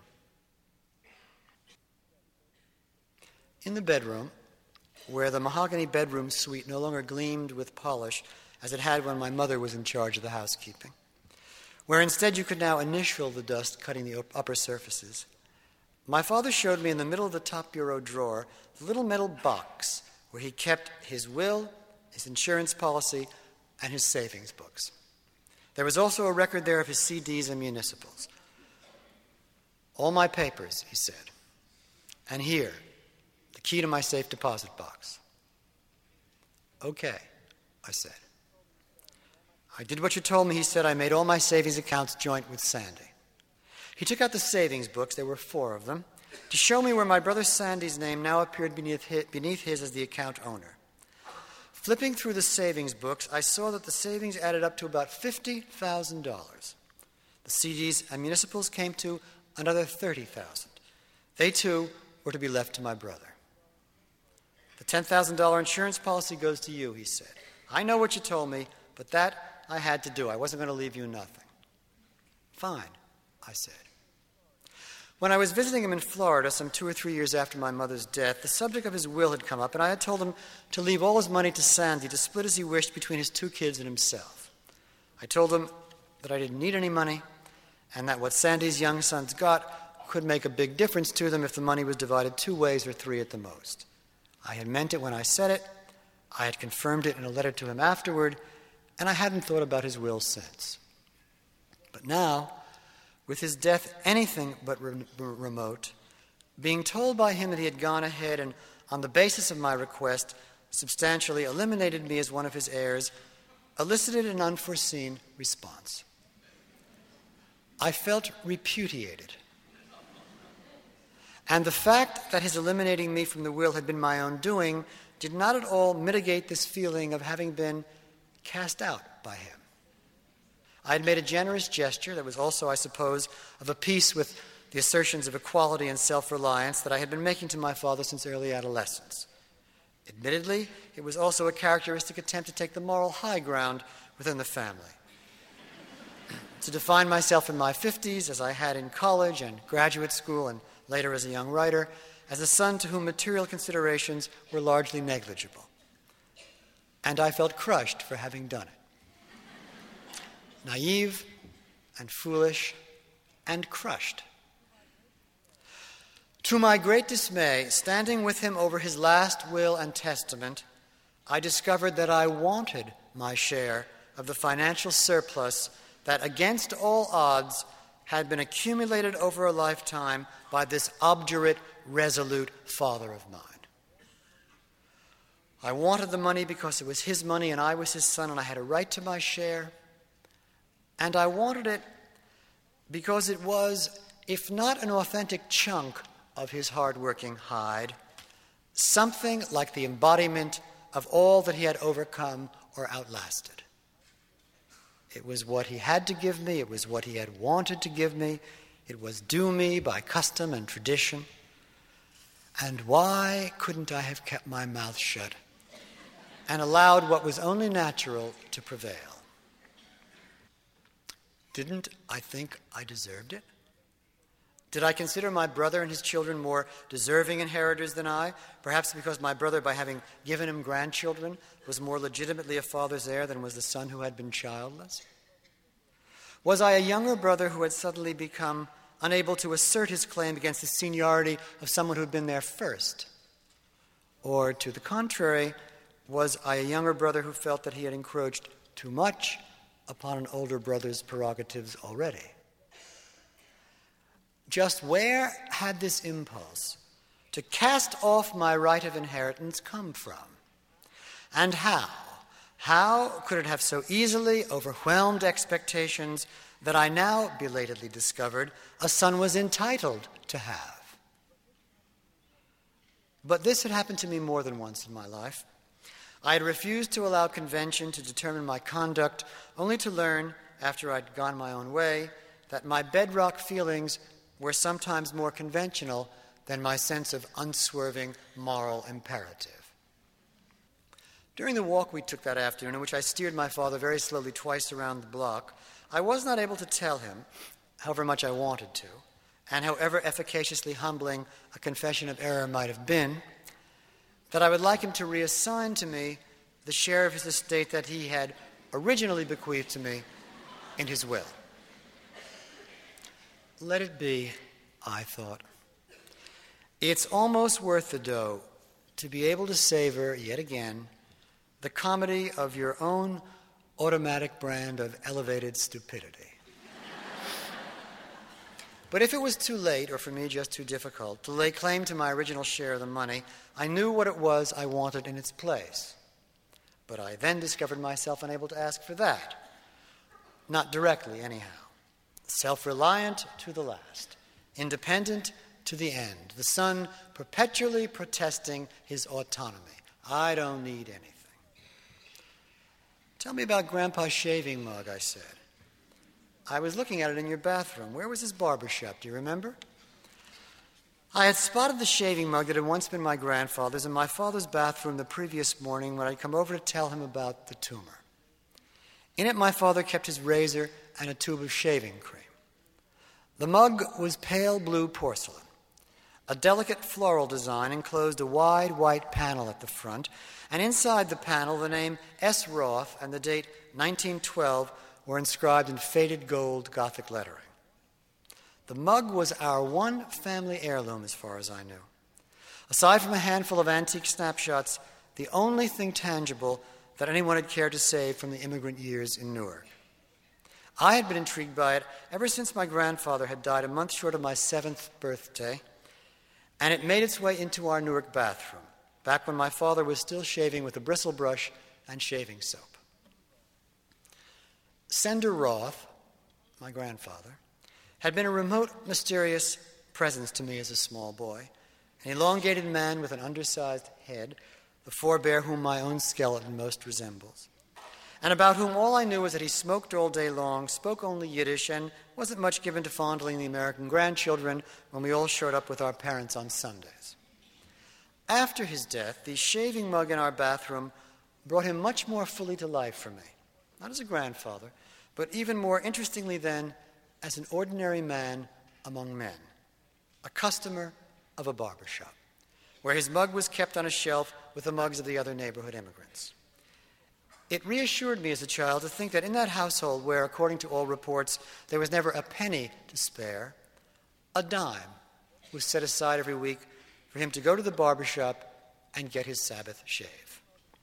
In the bedroom, where the mahogany bedroom suite no longer gleamed with polish as it had when my mother was in charge of the housekeeping, where instead you could now initial the dust cutting the upper surfaces, my father showed me in the middle of the top bureau drawer the little metal box where he kept his will, his insurance policy, and his savings books. There was also a record there of his CDs and municipals. All my papers, he said. And here, the key to my safe deposit box. Okay, I said. I did what you told me, he said. I made all my savings accounts joint with Sandy. He took out the savings books, there were 4 of them, to show me where my brother Sandy's name now appeared beneath his as the account owner. Flipping through the savings books, I saw that the savings added up to about $50,000. The CDs and municipals came to another $30,000. They, too, were to be left to my brother. The $10,000 insurance policy goes to you, he said. I know what you told me, but that I had to do. I wasn't going to leave you nothing. Fine, I said. When I was visiting him in Florida some 2 or 3 years after my mother's death, the subject of his will had come up, and I had told him to leave all his money to Sandy to split as he wished between his 2 kids and himself. I told him that I didn't need any money, and that what Sandy's young sons got could make a big difference to them if the money was divided 2 ways or 3 at the most. I had meant it when I said it, I had confirmed it in a letter to him afterward, and I hadn't thought about his will since. But now, with his death anything but remote, being told by him that he had gone ahead and, on the basis of my request, substantially eliminated me as one of his heirs, elicited an unforeseen response. I felt repudiated. And the fact that his eliminating me from the will had been my own doing did not at all mitigate this feeling of having been cast out by him. I had made a generous gesture that was also, I suppose, of a piece with the assertions of equality and self-reliance that I had been making to my father since early adolescence. Admittedly, it was also a characteristic attempt to take the moral high ground within the family. To define myself in my 50s, as I had in college and graduate school and later as a young writer, as a son to whom material considerations were largely negligible. And I felt crushed for having done it. Naive and foolish and crushed. To my great dismay, standing with him over his last will and testament, I discovered that I wanted my share of the financial surplus that, against all odds, had been accumulated over a lifetime by this obdurate, resolute father of mine. I wanted the money because it was his money and I was his son and I had a right to my share. And I wanted it because it was, if not an authentic chunk of his hard-working hide, something like the embodiment of all that he had overcome or outlasted. It was what he had to give me. It was what he had wanted to give me. It was due me by custom and tradition. And why couldn't I have kept my mouth shut and allowed what was only natural to prevail? Didn't I think I deserved it? Did I consider my brother and his children more deserving inheritors than I? Perhaps because my brother, by having given him grandchildren, was more legitimately a father's heir than was the son who had been childless? Was I a younger brother who had suddenly become unable to assert his claim against the seniority of someone who had been there first? Or, to the contrary, was I a younger brother who felt that he had encroached too much upon an older brother's prerogatives already? Just where had this impulse to cast off my right of inheritance come from? And how? How could it have so easily overwhelmed expectations that I now belatedly discovered a son was entitled to have? But this had happened to me more than once in my life. I had refused to allow convention to determine my conduct, only to learn, after I'd gone my own way, that my bedrock feelings were sometimes more conventional than my sense of unswerving moral imperative. During the walk we took that afternoon, in which I steered my father very slowly twice around the block, I was not able to tell him, however much I wanted to, and however efficaciously humbling a confession of error might have been, that I would like him to reassign to me the share of his estate that he had originally bequeathed to me in his will. Let it be, I thought. It's almost worth the dough to be able to savor, yet again, the comedy of your own automatic brand of elevated stupidity. But if it was too late, or for me just too difficult, to lay claim to my original share of the money, I knew what it was I wanted in its place. But I then discovered myself unable to ask for that. Not directly, anyhow. Self-reliant to the last, independent to the end, the son perpetually protesting his autonomy. I don't need anything. Tell me about Grandpa's shaving mug, I said. I was looking at it in your bathroom. Where was his barber shop? Do you remember? I had spotted the shaving mug that had once been my grandfather's in my father's bathroom the previous morning when I'd come over to tell him about the tumor. In it, my father kept his razor and a tube of shaving cream. The mug was pale blue porcelain. A delicate floral design enclosed a wide white panel at the front, and inside the panel the name S. Roth and the date 1912 were inscribed in faded gold Gothic lettering. The mug was our one family heirloom as far as I knew. Aside from a handful of antique snapshots, the only thing tangible that anyone had cared to save from the immigrant years in Newark. I had been intrigued by it ever since my grandfather had died a month short of my 7th birthday, and it made its way into our Newark bathroom, back when my father was still shaving with a bristle brush and shaving soap. Sender Roth, my grandfather, had been a remote, mysterious presence to me as a small boy, an elongated man with an undersized head, the forebear whom my own skeleton most resembles, and about whom all I knew was that he smoked all day long, spoke only Yiddish, and wasn't much given to fondling the American grandchildren when we all showed up with our parents on Sundays. After his death, the shaving mug in our bathroom brought him much more fully to life for me, not as a grandfather, but even more interestingly then, as an ordinary man among men, a customer of a barbershop, where his mug was kept on a shelf with the mugs of the other neighborhood immigrants. It reassured me as a child to think that in that household where, according to all reports, there was never a penny to spare, a dime was set aside every week for him to go to the barbershop and get his Sabbath shave.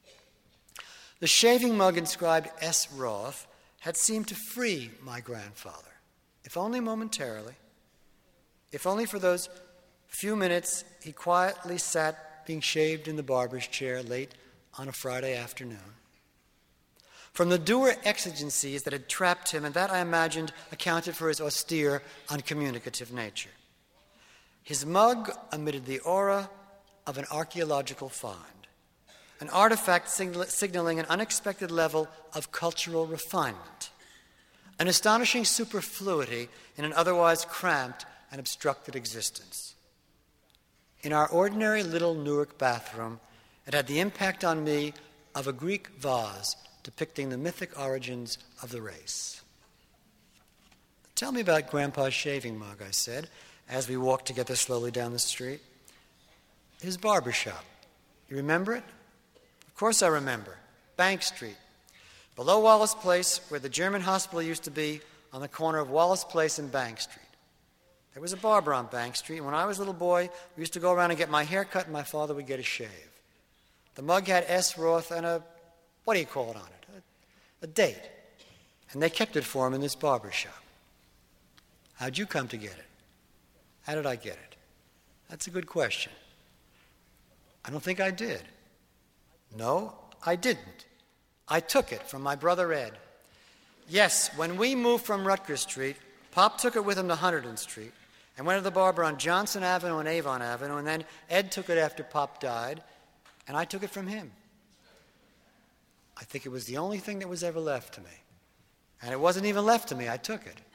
The shaving mug inscribed S. Roth had seemed to free my grandfather, if only momentarily, if only for those few minutes he quietly sat being shaved in the barber's chair late on a Friday afternoon. From the dour exigencies that had trapped him, and that, I imagined, accounted for his austere, uncommunicative nature. His mug emitted the aura of an archaeological find, an artifact signaling an unexpected level of cultural refinement, an astonishing superfluity in an otherwise cramped and obstructed existence. In our ordinary little Newark bathroom, it had the impact on me of a Greek vase depicting the mythic origins of the race. "Tell me about Grandpa's shaving mug," I said, as we walked together slowly down the street. "His barbershop. You remember it?" "Of course I remember. Bank Street. Below Wallace Place, where the German hospital used to be, on the corner of Wallace Place and Bank Street. There was a barber on Bank Street, and when I was a little boy, we used to go around and get my hair cut, and my father would get a shave. The mug had S. Roth and a date. And they kept it for him in this barber shop. How'd you come to get it? How did I get it? That's a good question. I don't think I did. No, I didn't. I took it from my brother Ed. Yes, when we moved from Rutgers Street, Pop took it with him to Hunterdon Street and went to the barber on Johnson Avenue and Avon Avenue, and then Ed took it after Pop died, and I took it from him. I think it was the only thing that was ever left to me. And it wasn't even left to me, I took it.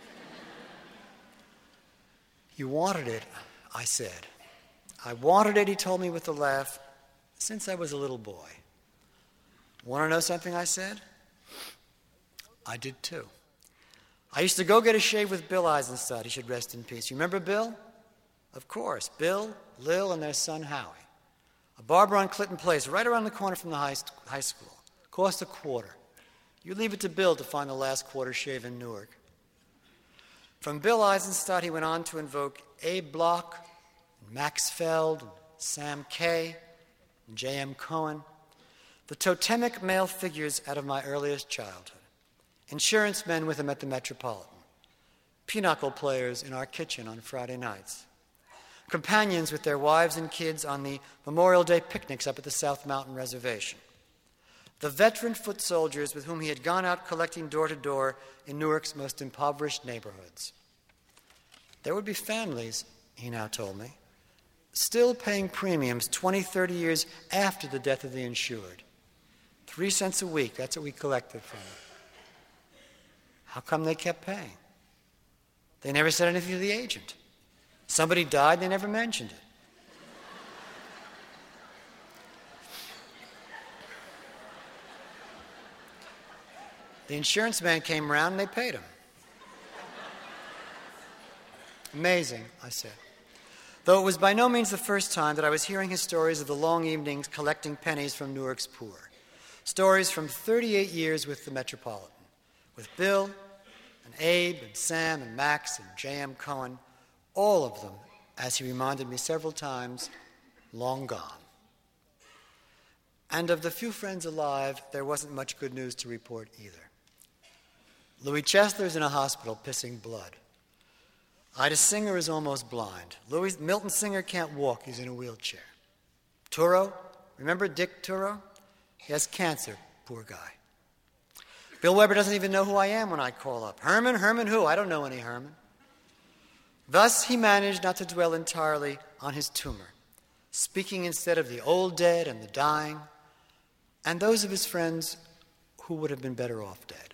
"You wanted it," I said. "I wanted it," he told me with a laugh, "since I was a little boy." "Want to know something?" I said. I did too. I used to go get a shave with Bill Eisenstadt, he should rest in peace. You remember Bill? Of course, Bill, Lil, and their son Howie. A barber on Clinton Place, right around the corner from the high school. Cost $0.25. You leave it to Bill to find the last quarter shave in Newark. From Bill Eisenstadt, he went on to invoke Abe Block, and Max Feld, and Sam Kay, and J.M. Cohen, the totemic male figures out of my earliest childhood, insurance men with him at the Metropolitan, pinochle players in our kitchen on Friday nights, companions with their wives and kids on the Memorial Day picnics up at the South Mountain Reservation, the veteran foot soldiers with whom he had gone out collecting door to door in Newark's most impoverished neighborhoods. There would be families, he now told me, still paying premiums 20, 30 years after the death of the insured. 3 cents a week, that's what we collected from them. How come they kept paying? They never said anything to the agent. Somebody died, they never mentioned it. The insurance man came around and they paid him. Amazing, I said. Though it was by no means the first time that I was hearing his stories of the long evenings collecting pennies from Newark's poor. Stories from 38 years with the Metropolitan, with Bill and Abe and Sam and Max and J.M. Cohen, all of them, as he reminded me several times, long gone. And of the few friends alive, there wasn't much good news to report either. Louis Chesler's in a hospital pissing blood. Ida Singer is almost blind. Milton Singer can't walk. He's in a wheelchair. Turo, remember Dick Turo? He has cancer, poor guy. Bill Weber doesn't even know who I am when I call up. Herman who? I don't know any Herman. Thus, he managed not to dwell entirely on his tumor, speaking instead of the old dead and the dying, and those of his friends who would have been better off dead.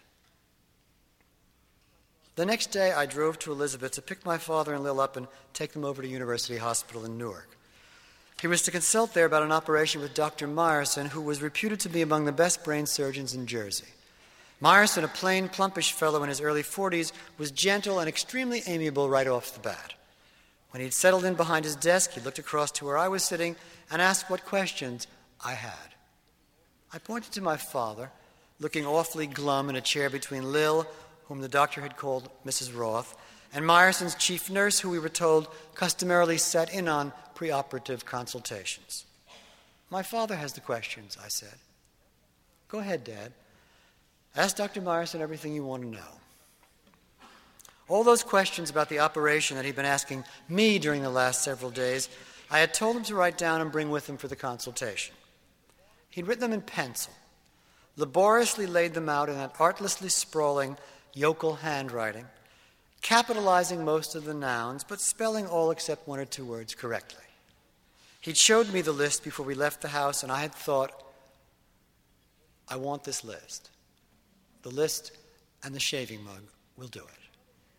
The next day, I drove to Elizabeth to pick my father and Lil up and take them over to University Hospital in Newark. He was to consult there about an operation with Dr. Meyerson, who was reputed to be among the best brain surgeons in Jersey. Meyerson, a plain, plumpish fellow in his early 40s, was gentle and extremely amiable right off the bat. When he'd settled in behind his desk, he looked across to where I was sitting and asked what questions I had. I pointed to my father, looking awfully glum in a chair between Lil, whom the doctor had called Mrs. Roth, and Meyerson's chief nurse, who we were told customarily sat in on preoperative consultations. My father has the questions, I said. Go ahead, Dad. Ask Dr. Meyerson everything you want to know. All those questions about the operation that he'd been asking me during the last several days, I had told him to write down and bring with him for the consultation. He'd written them in pencil, laboriously laid them out in that artlessly sprawling yokel handwriting, capitalizing most of the nouns, but spelling all except one or two words correctly. He'd showed me the list before we left the house, and I had thought, I want this list. The list and the shaving mug will do it.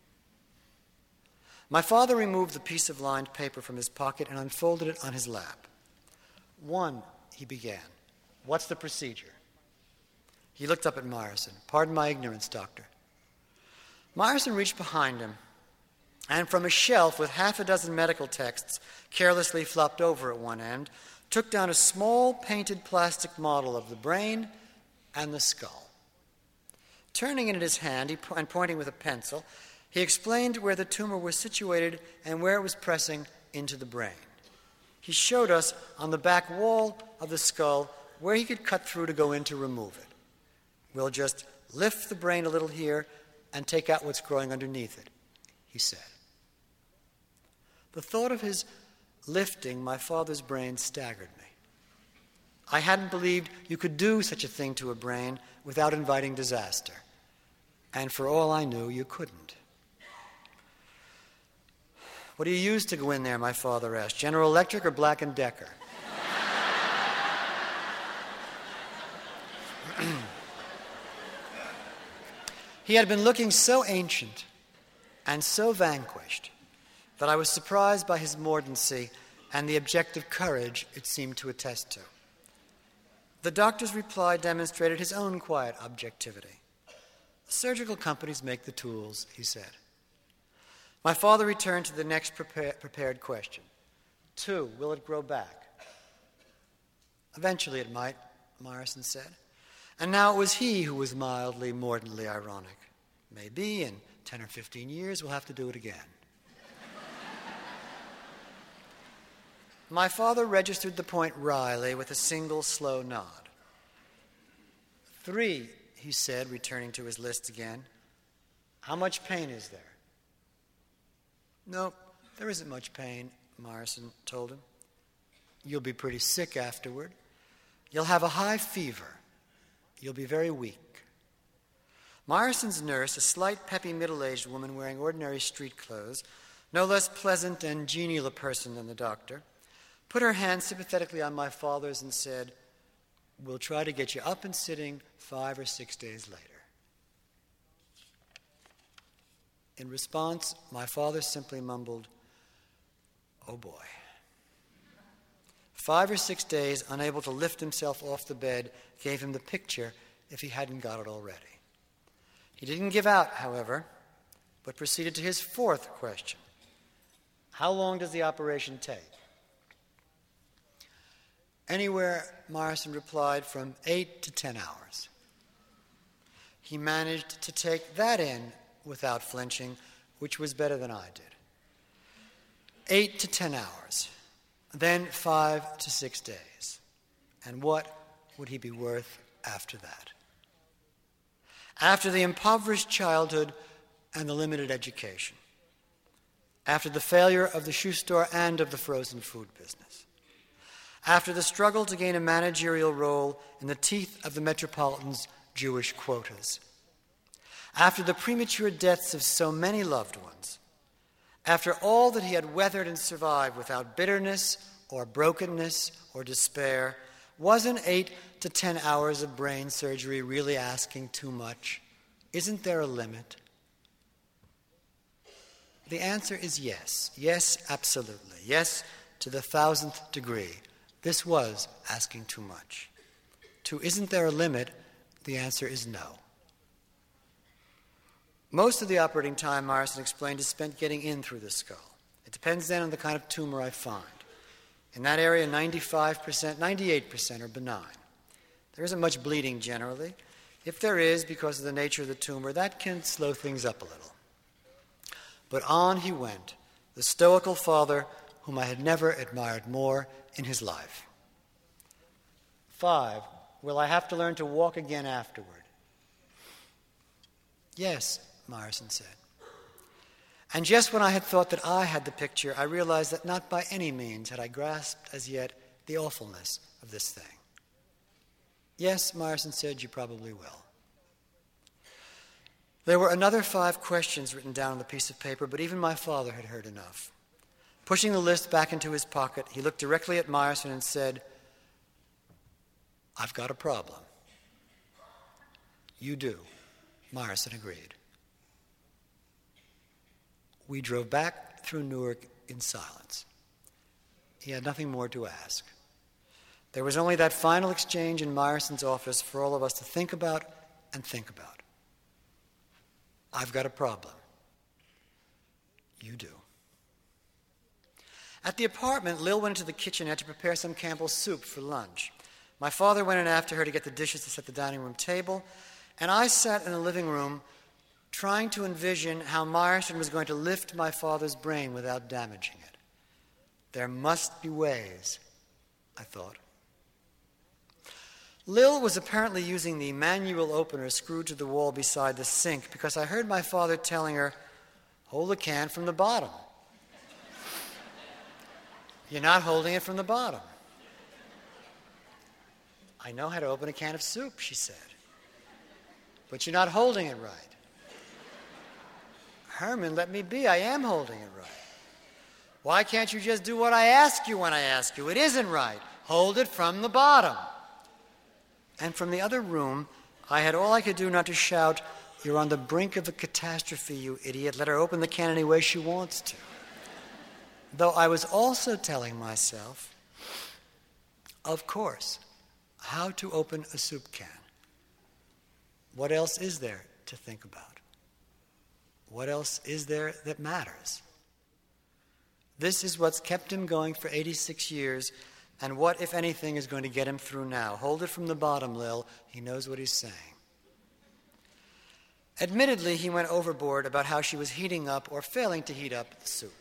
My father removed the piece of lined paper from his pocket and unfolded it on his lap. 1, he began. What's the procedure? He looked up at Meyerson. Pardon my ignorance, doctor. Meyerson reached behind him, and from a shelf with half a dozen medical texts carelessly flopped over at one end, took down a small painted plastic model of the brain and the skull. Turning it in his hand and pointing with a pencil, he explained where the tumor was situated and where it was pressing into the brain. He showed us on the back wall of the skull where he could cut through to go in to remove it. We'll just lift the brain a little here and take out what's growing underneath it, he said. The thought of his lifting my father's brain staggered me. I hadn't believed you could do such a thing to a brain without inviting disaster. And for all I knew, you couldn't. What do you use to go in there, my father asked. General Electric or Black & Decker? He had been looking so ancient and so vanquished that I was surprised by his mordancy and the objective courage it seemed to attest to. The doctor's reply demonstrated his own quiet objectivity. Surgical companies make the tools, he said. My father returned to the next prepared question. 2, will it grow back? Eventually it might, Meyerson said. And now it was he who was mildly, mordantly ironic. Maybe in 10 or 15 years we'll have to do it again. My father registered the point wryly with a single slow nod. 3, he said, returning to his list again. How much pain is there? No, there isn't much pain, Meyerson told him. You'll be pretty sick afterward. You'll have a high fever. You'll be very weak. Meyerson's nurse, a slight, peppy, middle-aged woman wearing ordinary street clothes, no less pleasant and genial a person than the doctor, put her hand sympathetically on my father's and said, we'll try to get you up and sitting 5 or 6 days later. In response, my father simply mumbled, oh boy. 5 or 6 days, unable to lift himself off the bed, gave him the picture if he hadn't got it already. He didn't give out, however, but proceeded to his 4th question. How long does the operation take? Anywhere, Meyerson replied, from 8 to 10 hours. He managed to take that in without flinching, which was better than I did. 8 to 10 hours, then 5 to 6 days. And what would he be worth after that? after the impoverished childhood and the limited education, after the failure of the shoe store and of the frozen food business, after the struggle to gain a managerial role in the teeth of the Metropolitan's Jewish quotas, after the premature deaths of so many loved ones, after all that he had weathered and survived without bitterness or brokenness or despair, wasn't 8 to 10 hours of brain surgery really asking too much? Isn't there a limit? The answer is yes. Yes, absolutely. Yes, to the 1000th degree. This was asking too much. To isn't there a limit, the answer is no. Most of the operating time, Myerson explained, is spent getting in through the skull. It depends then on the kind of tumor I find. In that area, 95%, 98% are benign. There isn't much bleeding generally. If there is, because of the nature of the tumor, that can slow things up a little. But on he went, the stoical father whom I had never admired more in his life. 5, will I have to learn to walk again afterward? Yes, Myerson said. And just when I had thought that I had the picture, I realized that not by any means had I grasped as yet the awfulness of this thing. Yes, Myerson said, you probably will. There were another 5 questions written down on the piece of paper, but even my father had heard enough. Pushing the list back into his pocket, he looked directly at Myerson and said, I've got a problem. You do, Myerson agreed. We drove back through Newark in silence. He had nothing more to ask. There was only that final exchange in Myerson's office for all of us to think about and think about. I've got a problem. You do. At the apartment, Lil went into the kitchenette to prepare some Campbell's soup for lunch. My father went in after her to get the dishes to set the dining room table, and I sat in the living room trying to envision how Myerson was going to lift my father's brain without damaging it. There must be ways, I thought. Lil was apparently using the manual opener screwed to the wall beside the sink because I heard my father telling her, hold the can from the bottom. You're not holding it from the bottom. I know how to open a can of soup, she said. But you're not holding it right. Herman, let me be. I am holding it right. Why can't you just do what I ask you when I ask you? It isn't right. Hold it from the bottom. And from the other room, I had all I could do not to shout, you're on the brink of a catastrophe, you idiot. Let her open the can any way she wants to. Though I was also telling myself, of course, how to open a soup can. What else is there to think about? What else is there that matters? This is what's kept him going for 86 years, and what, if anything, is going to get him through now? Hold it from the bottom, Lil. He knows what he's saying. Admittedly, he went overboard about how she was heating up or failing to heat up the soup.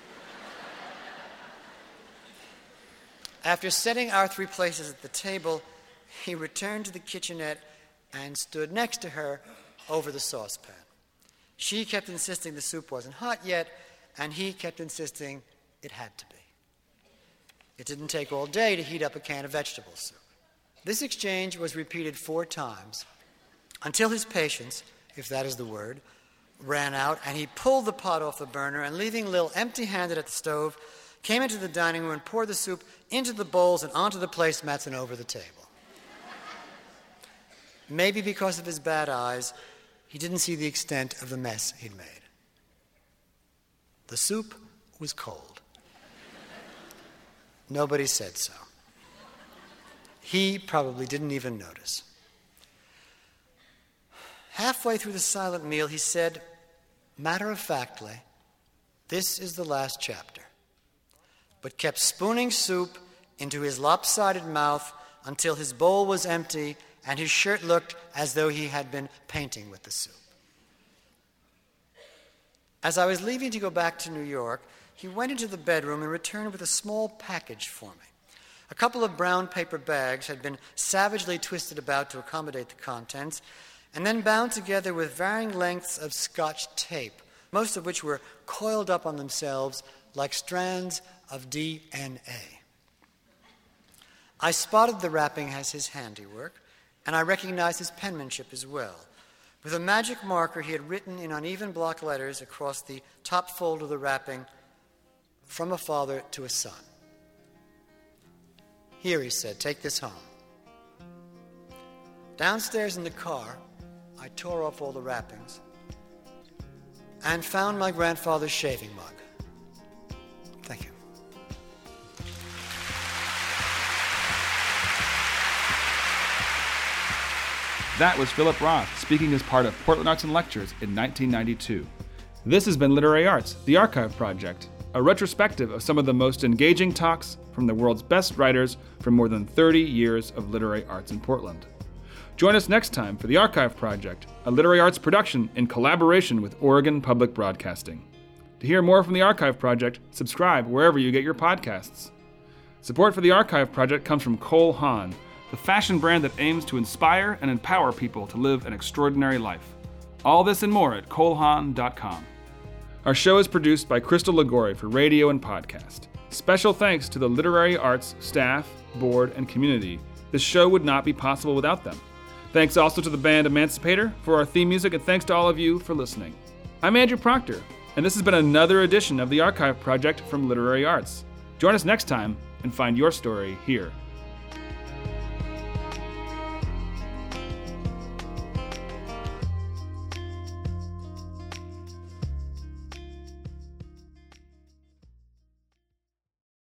After setting our 3 places at the table, he returned to the kitchenette and stood next to her over the saucepan. She kept insisting the soup wasn't hot yet, and he kept insisting it had to be. It didn't take all day to heat up a can of vegetable soup. This exchange was repeated 4 times until his patience, if that is the word, ran out, and he pulled the pot off the burner and, leaving Lil empty-handed at the stove, came into the dining room and poured the soup into the bowls and onto the placemats and over the table. Maybe because of his bad eyes, he didn't see the extent of the mess he'd made. The soup was cold. Nobody said so. He probably didn't even notice. Halfway through the silent meal, he said, matter-of-factly, this is the last chapter, but kept spooning soup into his lopsided mouth until his bowl was empty and his shirt looked as though he had been painting with the soup. As I was leaving to go back to New York, he went into the bedroom and returned with a small package for me. A couple of brown paper bags had been savagely twisted about to accommodate the contents, and then bound together with varying lengths of Scotch tape, most of which were coiled up on themselves like strands of DNA. I spotted the wrapping as his handiwork, and I recognized his penmanship as well. With a magic marker, he had written in uneven block letters across the top fold of the wrapping, "From a father to a son." "Here," he said, "take this home." Downstairs in the car, I tore off all the wrappings and found my grandfather's shaving mug. Thank you. That was Philip Roth speaking as part of Portland Arts and Lectures in 1992. This has been Literary Arts, the Archive Project, a retrospective of some of the most engaging talks from the world's best writers from more than 30 years of literary arts in Portland. Join us next time for the Archive Project, a literary arts production in collaboration with Oregon Public Broadcasting. To hear more from the Archive Project, subscribe wherever you get your podcasts. Support for the Archive Project comes from Cole Haan, the fashion brand that aims to inspire and empower people to live an extraordinary life. All this and more at colehaan.com. Our show is produced by Crystal Ligori for radio and podcast. Special thanks to the Literary Arts staff, board, and community. This show would not be possible without them. Thanks also to the band Emancipator for our theme music, and thanks to all of you for listening. I'm Andrew Proctor, and this has been another edition of the Archive Project from Literary Arts. Join us next time and find your story here.